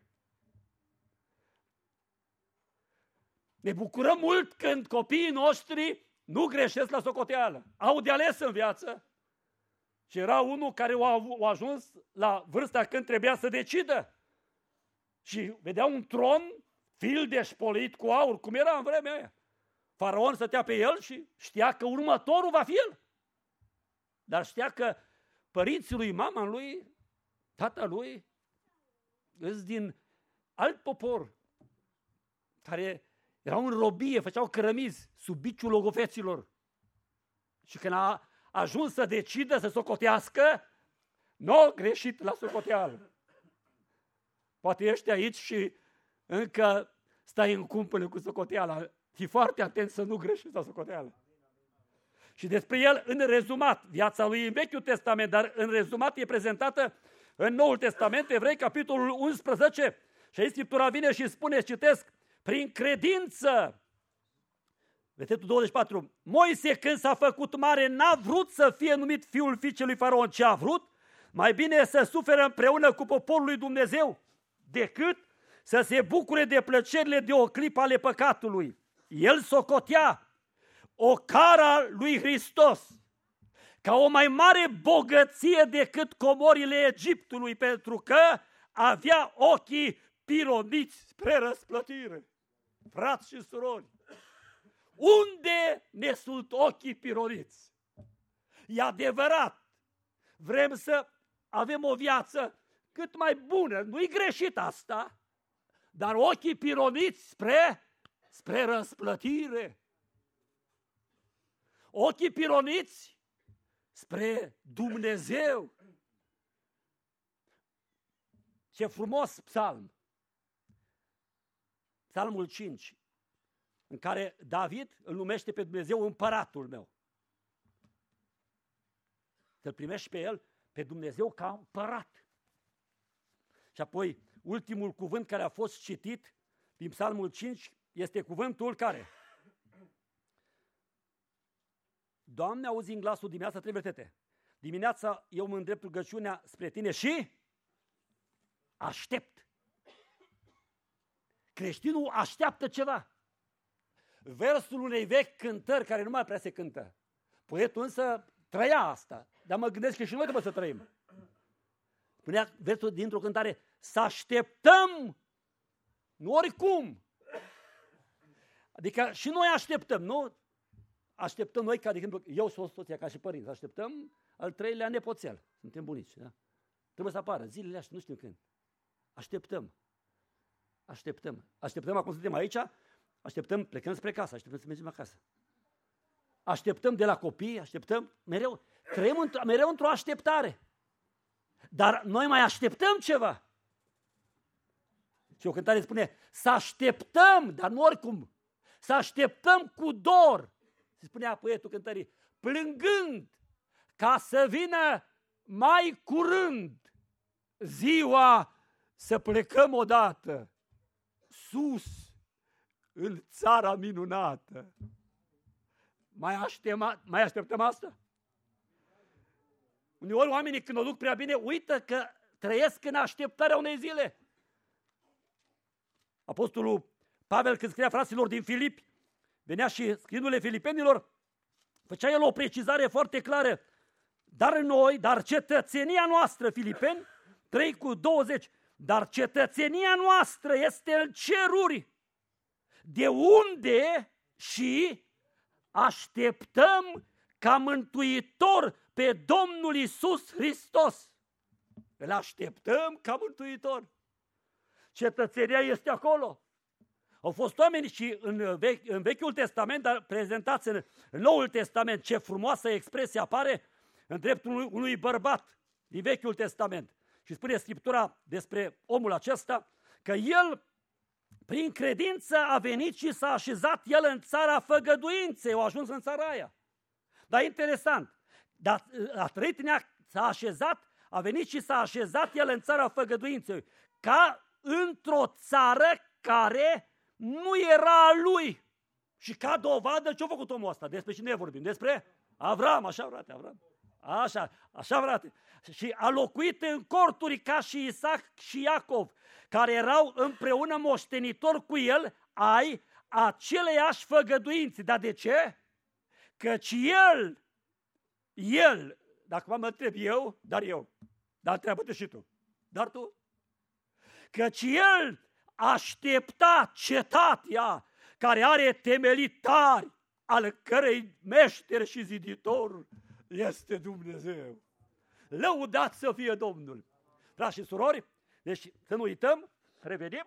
Ne bucurăm mult când copiii noștri nu greșesc la socoteală. Au de ales în viață. Și era unul care a ajuns la vârsta când trebuia să decidă. Și vedea un tron fildeș polit cu aur, cum era în vremea aia. Faraon stătea pe el și știa că următorul va fi el. Dar știa că părinții lui, mama lui, tata lui, îs din alt popor, care erau în robie, făceau cărămizi sub biciul logofeților. Și când a ajuns să decidă să socotească, nu a greșit la socoteală. Poate ești aici și încă stai în cumpănă cu socoteala. Fii foarte atent să nu greșești la socoteală. Și despre el, în rezumat, viața lui în Vechiul Testament, dar în rezumat e prezentată în Noul Testament, Evrei, capitolul unsprezece, și aici Scriptura vine și spune, citesc, prin credință, versetul douăzeci și patru, Moise când s-a făcut mare n-a vrut să fie numit fiul fiicelui Faraon, ce a vrut? Mai bine să suferă împreună cu poporul lui Dumnezeu, decât să se bucure de plăcerile de o clipă ale păcatului. El socotea o cara lui Hristos ca o mai mare bogăție decât comorile Egiptului, pentru că avea ochii pironiți spre răsplătire. Frați și surori, unde ne sunt ochii pironiți? E adevărat, vrem să avem o viață cât mai bună, nu-i greșit asta, dar ochii pironiți spre, spre răsplătire. Ochii pironiți spre Dumnezeu. Ce frumos psalm! Psalmul cinci, în care David îl numește pe Dumnezeu împăratul meu. Să-L primești pe el, pe Dumnezeu, ca împărat. Și apoi, ultimul cuvânt care a fost citit din Psalmul cinci este cuvântul care? Doamne, auzi în glasul dimineața trei versete. Dimineața eu mă îndrept rugăciunea spre tine și aștept. Creștinul așteaptă ceva. Versul unei vechi cântări care nu mai prea se cântă. Poetul însă trăia asta, dar mă gândesc că și noi trebuie să trăim. Spunea versul dintr-o cântare, să așteptăm, nu oricum. Adică și noi așteptăm, nu? Așteptăm noi, ca de exemplu, eu și soția ca și părinți, așteptăm al treilea nepoțel. Suntem bunici, da? Trebuie să apară zilele astea, nu știu când. Așteptăm. Așteptăm. Așteptăm acum suntem aici, așteptăm, plecăm spre casă, așteptăm să mergem acasă. Așteptăm de la copii, așteptăm, mereu, trăim într- mereu într-o așteptare. Dar noi mai așteptăm ceva. Și o cântare spune, să așteptăm, dar nu oricum, să așteptăm cu dor. Se spunea poetul cântării, plângând, ca să vină mai curând ziua să plecăm odată sus în țara minunată. Mai așteptăm, mai așteptăm asta? Uneori oamenii când o duc prea bine, uită că trăiesc în așteptarea unei zile. Apostolul Pavel, când scria fraților din Filipi, venea și scriindu-le filipenilor, făcea el o precizare foarte clară. Dar noi, dar cetățenia noastră, Filipeni, trei cu douăzeci, dar cetățenia noastră este în ceruri, de unde și așteptăm ca mântuitor pe Domnul Iisus Hristos. Îl așteptăm ca mântuitor. Cetățenia este acolo. Au fost oameni și în, vechi, în Vechiul Testament, dar prezentați în Noul Testament, ce frumoasă expresie apare în dreptul unui, unui bărbat din Vechiul Testament. Și spune Scriptura despre omul acesta că el, prin credință, a venit și s-a așezat el în țara făgăduinței, a ajuns în țara aia. Dar interesant, dar a trăit în ea, s-a așezat, a venit și s-a așezat el în țara făgăduinței, ca într-o țară care nu era a lui. Și ca dovadă, ce-a făcut omul ăsta? Despre cine vorbim? Despre Avram, așa frate, Avram. Așa, așa frate. Și a locuit în corturi ca și Isaac și Iacov, care erau împreună moștenitori cu el ai aceleiași făgăduințe. Dar de ce? Căci el, el, dacă mă întreb eu, dar eu, dar întreabă-te și tu, dar tu? Căci el aștepta cetatea care are temelii tari, al cărei meșter și ziditor este Dumnezeu. Lăudat să fie Domnul! Frați și surori, deci să nu uităm, revenim,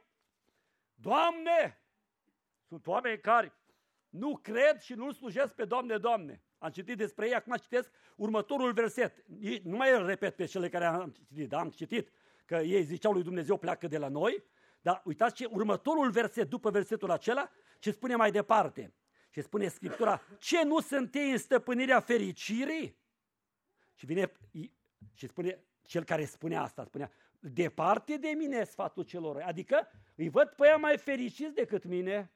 Doamne, sunt oameni care nu cred și nu-L slujesc pe Doamne, Doamne. Am citit despre ei, acum citesc următorul verset. Nu mai îl repet pe cele care am citit, dar am citit că ei ziceau lui Dumnezeu pleacă de la noi, dar uitați ce următorul verset, după versetul acela, ce spune mai departe. Și spune Scriptura, ce nu sunt ei în stăpânirea fericirii? Și vine și spune, cel care spunea asta, spunea, departe de mine sfatul celor răi. Adică îi văd pe ea mai fericiți decât mine.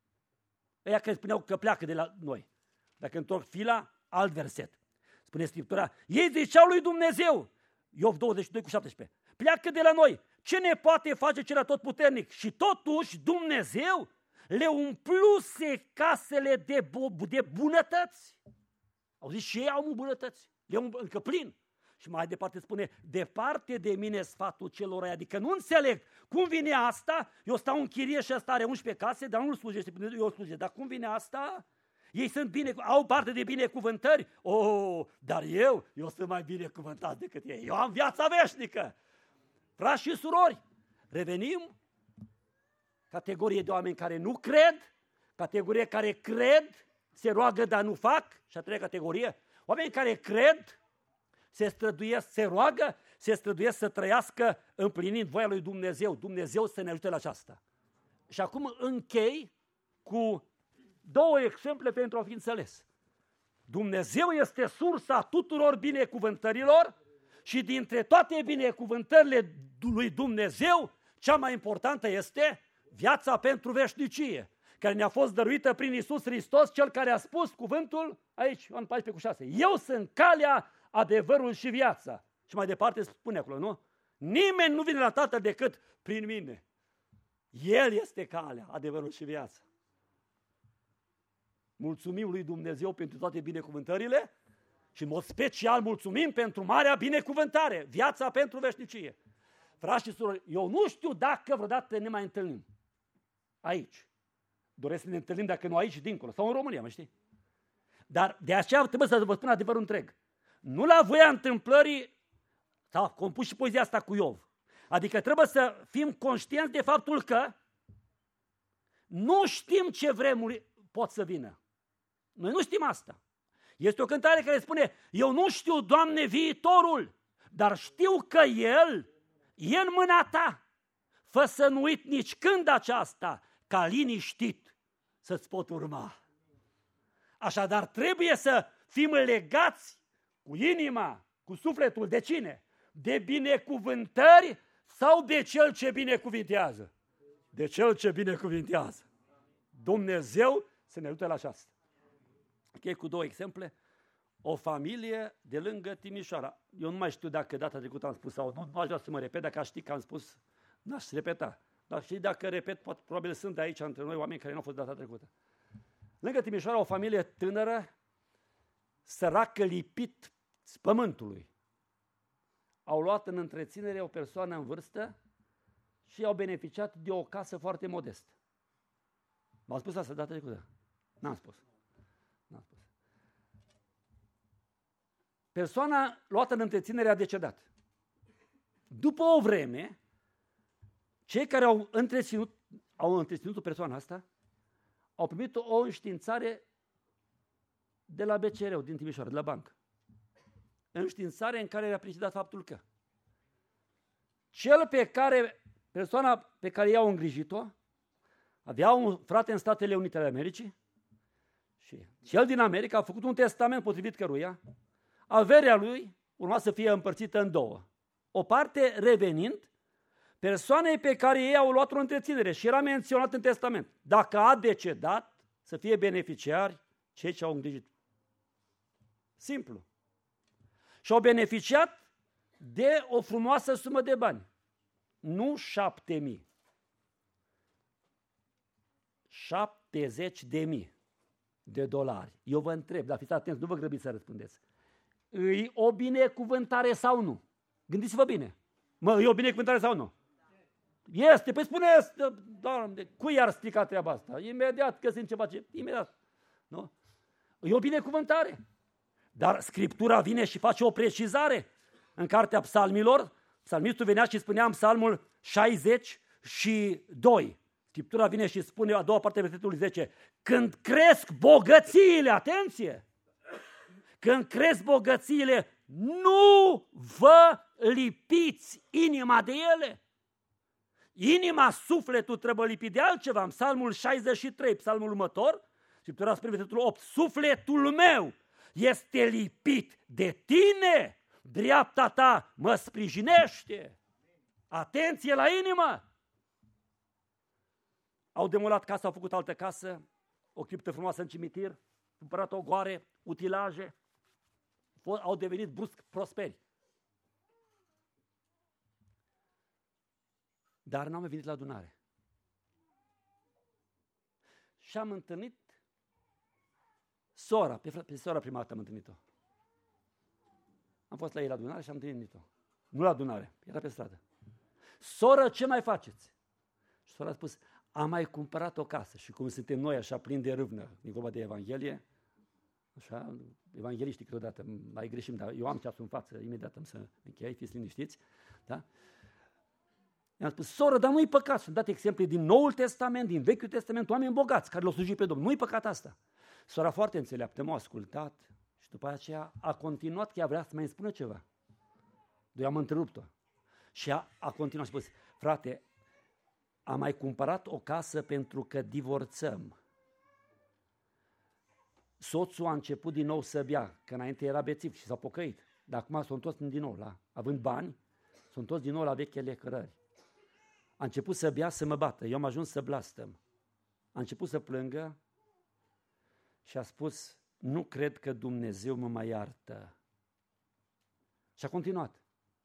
Ăia care spuneau că pleacă de la noi. Dacă întorc fila, alt verset. Spune Scriptura, ei ziceau lui Dumnezeu, Iov douăzeci și doi cu șaptesprezece, pleacă de la noi. Ce ne poate face cel atotputernic? Și totuși Dumnezeu le umpluse casele de, bu- de bunătăți. Au zis și ei au bunătăți, le um- încă plin. Și mai departe spune, departe de mine sfatul celor răi. Adică nu înțeleg cum vine asta, eu stau în chirie și ăsta are unsprezece case, dar nu-l slujește, eu îl slujesc. Dar cum vine asta? Ei sunt bine, au parte de binecuvântări? Oh, dar eu, eu sunt mai binecuvântat decât ei. Eu am viața veșnică. Frați și surori, revenim, categorie de oameni care nu cred, categorie care cred, se roagă, dar nu fac, și a treia categorie, oameni care cred, se străduiesc, se roagă, se străduiesc să trăiască împlinind voia lui Dumnezeu. Dumnezeu să ne ajute la aceasta. Și acum închei cu două exemple pentru a fi înțeles. Dumnezeu este sursa tuturor binecuvântărilor și dintre toate binecuvântările lui Dumnezeu, cea mai importantă este viața pentru veșnicie, care ne-a fost dăruită prin Iisus Hristos, Cel care a spus cuvântul, aici, Ioan paisprezece cu șase, eu sunt calea, adevărul și viața. Și mai departe spune acolo, nu? Nimeni nu vine la Tatăl decât prin mine. El este calea, adevărul și viața. Mulțumim lui Dumnezeu pentru toate binecuvântările și în mod special mulțumim pentru marea binecuvântare, viața pentru veșnicie. Frați și surori, eu nu știu dacă vreodată ne mai întâlnim aici. Doresc să ne întâlnim, dacă nu aici, dincolo, sau în România, mă știi? Dar de aceea trebuie să vă spun adevărul întreg. Nu la voia întâmplării, s-a compus și poezia asta cu Iov. Adică trebuie să fim conștienți de faptul că nu știm ce vremuri pot să vină. Noi nu știm asta. Este o cântare care spune, eu nu știu, Doamne, viitorul, dar știu că El e în mâna Ta. Fă să nu uit nici când aceasta, ca liniștit să-ți pot urma. Așadar trebuie să fim legați cu inima, cu sufletul, de cine? De binecuvântări sau de Cel ce binecuvintează? De Cel ce binecuvintează. Dumnezeu să ne ajute la aceasta. Închei cu două exemple. O familie de lângă Timișoara. Eu nu mai știu dacă data trecută am spus sau nu, nu aș vrea să mă repet, dacă aș ști că am spus, n-aș repeta. Dar și dacă repet, poate, probabil sunt aici între noi oameni care nu au fost data trecută. Lângă Timișoara, o familie tânără, săracă, lipit pământului. Au luat în întreținere o persoană în vârstă și au beneficiat de o casă foarte modestă. V-am spus asta data trecută? N-am spus. N-am spus. Persoana luată în întreținere a decedat. După o vreme, cei care au întreținut, au întreținut o persoană asta, au primit o înștiințare de la B C R-ul din Timișoara, de la bancă. Înștiințare în care le-a precedat faptul că cel pe care, persoana pe care i-au îngrijit-o, avea un frate în Statele Unite ale Americii și cel din America a făcut un testament potrivit căruia averea lui urma să fie împărțită în două. O parte revenind persoanei pe care ei au luat o întreținere și era menționat în testament. Dacă a decedat, să fie beneficiari cei ce au îngrijit. Simplu. Și au beneficiat de o frumoasă sumă de bani. Nu șapte mii. șaptezeci de mii de dolari. Eu vă întreb, dar fiți atenți, nu vă grăbiți să răspundeți. Îi o binecuvântare sau nu? Gândiți-vă bine. Mă, e o binecuvântare sau nu? Este, păi spuneți, Doamne, cui i-ar strica treaba asta? Imediat găsim ceva ce, imediat. Nu? E o binecuvântare. Dar Scriptura vine și face o precizare. În cartea Psalmilor, psalmistul venea și spunea în Psalmul șaizeci și doi. Scriptura vine și spune, a doua parte a versetului zece, când cresc bogățiile, atenție! Când cresc bogățiile, nu vă lipiți inima de ele. Inima, sufletul trebuie lipit de altceva. În Psalmul șaizeci și trei, psalmul următor, Scriptura spune versetul opt, sufletul meu este lipit de tine, dreapta ta mă sprijinește. Atenție la inimă! Au demolat casa, au făcut altă casă, o criptă frumoasă în cimitir, cumpărat ogoare, utilaje, au devenit brusc prosperi. Dar n-am mai venit la adunare. Și am întâlnit sora, pe, pe sora prima dată am întâlnit-o. Am fost la ei la adunare și am întâlnit-o. Nu la adunare, era pe stradă. Soră, ce mai faceți? Și sora a spus, am mai cumpărat o casă. Și cum suntem noi așa plini de râvnă, din vorba de Evanghelie, așa, evangheliștii câteodată mai greșim, dar eu am ceasul în față, imediat am să închei, fiți liniștiți, da? I-am spus, soră, dar nu-i păcat. Sunt dat exemple din Noul Testament, din Vechiul Testament, oameni bogați care l-au slujit pe Domnul. Nu-i păcat asta. Sora foarte înțeleaptă, m-a ascultat și după aceea a continuat, că ea vrea să mai îmi spună ceva. Eu am întrerupt-o. Și a, a continuat și a spus, frate, am mai cumpărat o casă pentru că divorțăm. Soțul a început din nou să bea, că înainte era bețiv și s-a pocăit. Dar acum sunt toți din nou, la, având bani, sunt toți din nou la vechile cărări. A început să bea, să mă bată. Eu am ajuns să blastăm. A început să plângă și a spus, nu cred că Dumnezeu mă mai iartă. Și a continuat.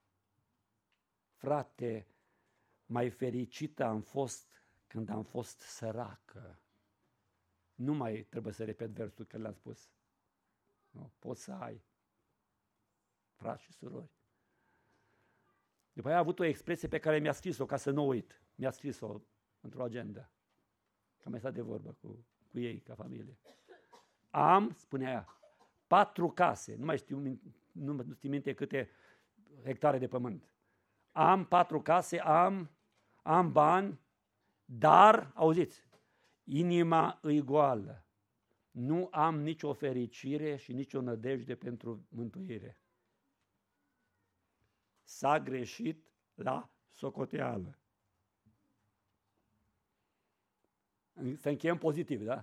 Frate, mai fericită am fost când am fost săracă. Nu mai trebuie să repet versul că le-am spus. Nu, poți să ai, frați și surori. După aia a avut o expresie pe care mi-a scris-o, ca să nu uit. Mi-a scris-o într-o agendă. Că am mai stat de vorbă cu, cu ei, ca familie. Am, spunea ea, patru case. Nu mai știu, nu, nu știu minte câte hectare de pământ. Am patru case, am, am bani, dar, auziți, inima îi goală. Nu am nicio fericire și nicio nădejde pentru mântuire. S-a greșit la socoteală. Să încheiem pozitiv, da?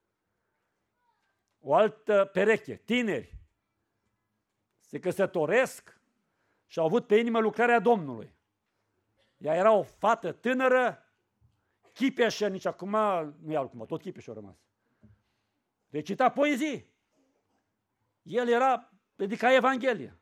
O altă pereche, tineri, se căsătoresc și au avut pe inimă lucrarea Domnului. Ea era o fată tânără, chipeșă, nici acum, nu e acum, tot chipeșă a rămas. Recita poezii. El era, predica Evanghelie.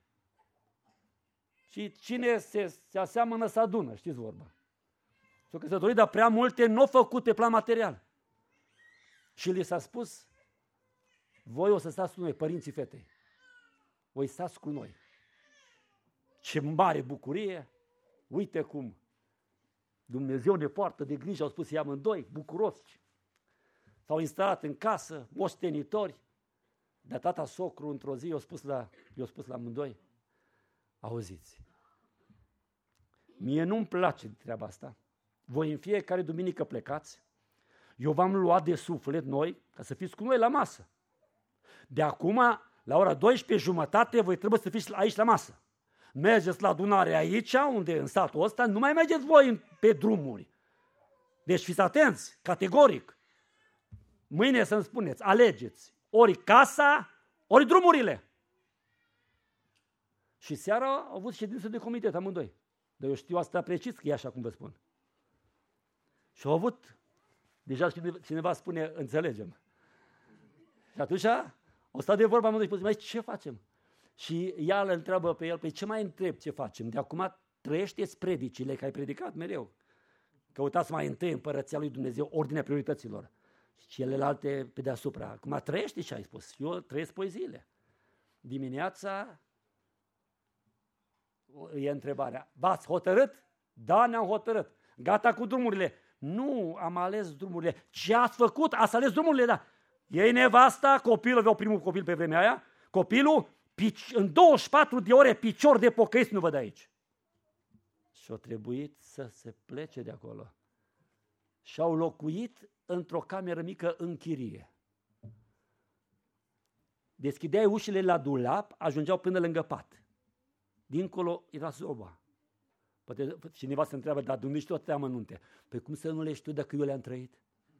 Și cine se, se aseamănă să adună, știți vorba. S-o căsătorit, dar prea multe nu au făcut pe plan material. Și li s-a spus, voi o să stați cu noi, părinții fetei. Voi stați cu noi. Ce mare bucurie! Uite cum Dumnezeu ne poartă de grijă, au spus ei amândoi, bucuroși. S-au instalat în casă, moștenitori. Dar tata socru într-o zi i-a spus la, i-a spus la amândoi, auziți, mie nu-mi place treaba asta. Voi în fiecare duminică plecați, eu v-am luat de suflet noi ca să fiți cu noi la masă. De acum, la ora douăsprezece jumătate, voi trebuie să fiți aici la masă. Mergeți la adunare aici, unde în satul ăsta, nu mai mergeți voi pe drumuri. Deci fiți atenți, categoric. Mâine să-mi spuneți, alegeți, ori casa, ori drumurile. Și seara au avut ședință de comitet amândoi. Dar eu știu asta precis, că e așa cum vă spun. Și au avut, deja cineva spune, înțelegem. Și atunci au stat de vorba amândoi și spune, ce facem? Și ea îl întreabă pe el, păi ce mai întreb ce facem? De acum trăiește-ți predicile, că ai predicat mereu. Căutați mai întâi împărăția lui Dumnezeu, ordinea priorităților. Și celelalte pe deasupra. Acum trăiește ce ai spus. Eu trăiesc poeziile. Dimineața e întrebarea. V-ați hotărât? Da, ne-am hotărât. Gata cu drumurile. Nu am ales drumurile. Ce ați făcut? Ați ales drumurile, da. Ei nevasta, copilul, aveau primul copil pe vremea aia, copilul, în douăzeci și patru de ore picior de pocăiți nu văd aici. Și-a trebuit să se plece de acolo. Și-au locuit într-o cameră mică în chirie. Deschideai ușile la dulap, ajungeau până lângă pat. Dincolo era soba. Poate cineva se întreabă, dar de unde știu atâtea amănunte? Păi cum să nu le știu dacă eu le-am trăit?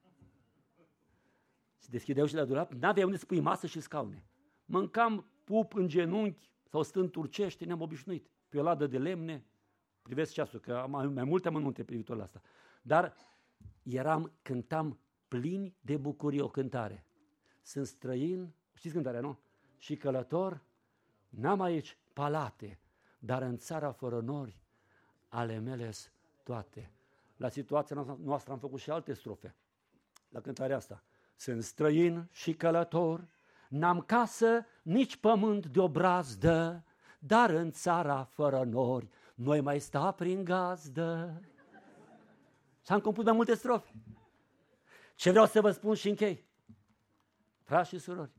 Și deschideai ușile la dulap, n-aveai unde să pui masă și scaune. Mâncam pup în genunchi sau stând turcește, ne-am obișnuit. Pe o ladă de lemne, privesc ceasul, că am mai multe amănunte privitor la asta. Dar eram, cântam plini de bucurie, o cântare. Sunt străin, știți cântarea, nu? Și călător, n-am aici palate, dar în țara fără nori, ale mele toate. La situația noastră am făcut și alte strofe. La cântarea asta. Sunt străin și călător, n-am casă, nici pământ de obrazdă, dar în țara fără nori, noi mai sta prin gazdă. Și am compus mai multe strofe. Ce vreau să vă spun și închei? Frați și surori,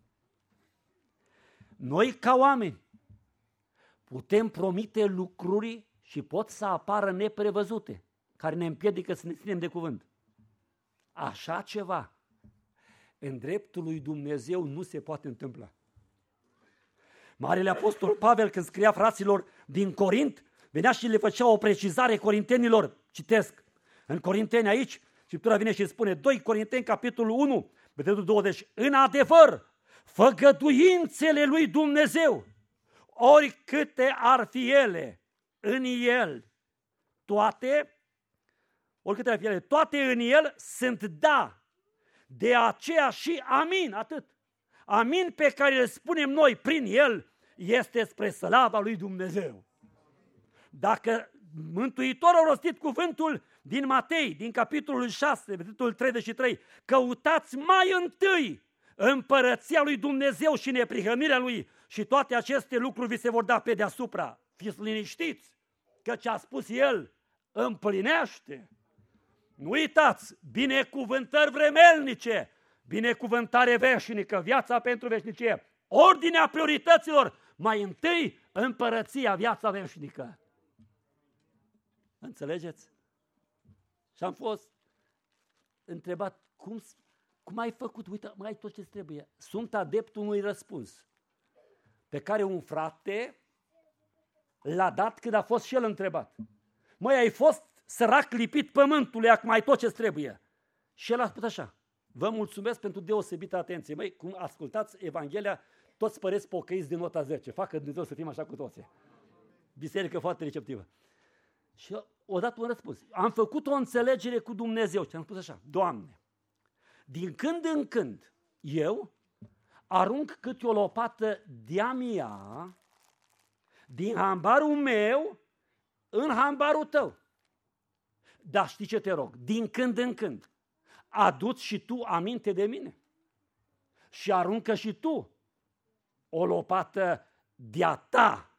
noi ca oameni putem promite lucruri și pot să apară neprevăzute, care ne împiedică să ne ținem de cuvânt. Așa ceva în dreptul lui Dumnezeu nu se poate întâmpla. Marele Apostol Pavel, când scria fraților din Corint, venea și le făcea o precizare corintenilor. Citesc, în Corinteni aici, Scriptura vine și spune, doi Corinteni, capitolul unu, versetul douăzeci, în adevăr, făgăduințele lui Dumnezeu, oricâte ar fi ele, în el, toate, oricâte ar fi ele, toate în el sunt da, de aceea și amin, atât. Amin pe care îl spunem noi prin el este spre slava lui Dumnezeu. Dacă Mântuitorul a rostit cuvântul din Matei, din capitolul șase, versetul treizeci și trei, căutați mai întâi împărăția lui Dumnezeu și neprihănirea lui și toate aceste lucruri vi se vor da pe deasupra. Fiți liniștiți, că ce a spus el împlinește. Nu uitați, binecuvântări vremelnice, binecuvântare veșnică, viața pentru veșnicie, ordinea priorităților, mai întâi împărăția, viața veșnică. Înțelegeți? Și am fost întrebat, cum, cum ai făcut? Uite, mai ai tot ce trebuie. Sunt adeptul unui răspuns pe care un frate l-a dat când a fost și el întrebat. Măi, ai fost sărac lipit pământului, acum ai tot ce trebuie. Și el a spus așa, vă mulțumesc pentru deosebită atenție. Măi, cum ascultați Evanghelia, toți păreți pocăiți de nota zece. Facă Dumnezeu să fim așa cu toții. Biserică foarte receptivă. Și o dat un răspuns. Am făcut o înțelegere cu Dumnezeu și am spus așa, Doamne, din când în când eu arunc câte o lopată de-a mea din hambarul meu în hambarul tău. Dar știi ce te rog? Din când în când, adu-ți și tu aminte de mine și aruncă și tu o lopată de-a ta.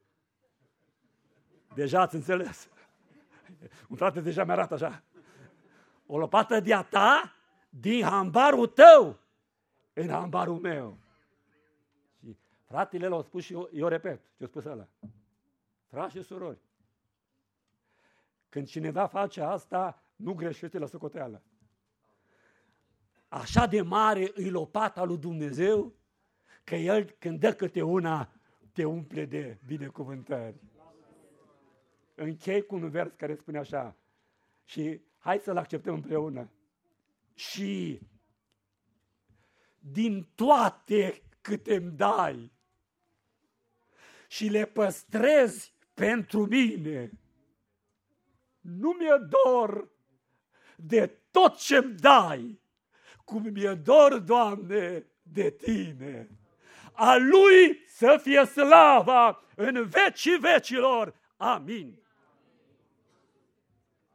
Deja ați înțeles? Un frate deja mi arată așa. O lopată de-a ta din hambarul tău în hambarul meu. Și fratele l-au spus și eu, eu repet ce-a spus ăla. Frați și surori, când cineva face asta, nu greșește la socoteală. Așa de mare îi lopata lui Dumnezeu, că El când dă câte una, te umple de binecuvântări. Închei cu un vers care spune așa, și hai să-l acceptăm împreună. Și din toate câte îmi dai și le păstrezi pentru mine, nu mi-e dor de tot ce-mi dai, cum mi-e dor, Doamne, de Tine. A Lui să fie slava în vecii vecilor. Amin.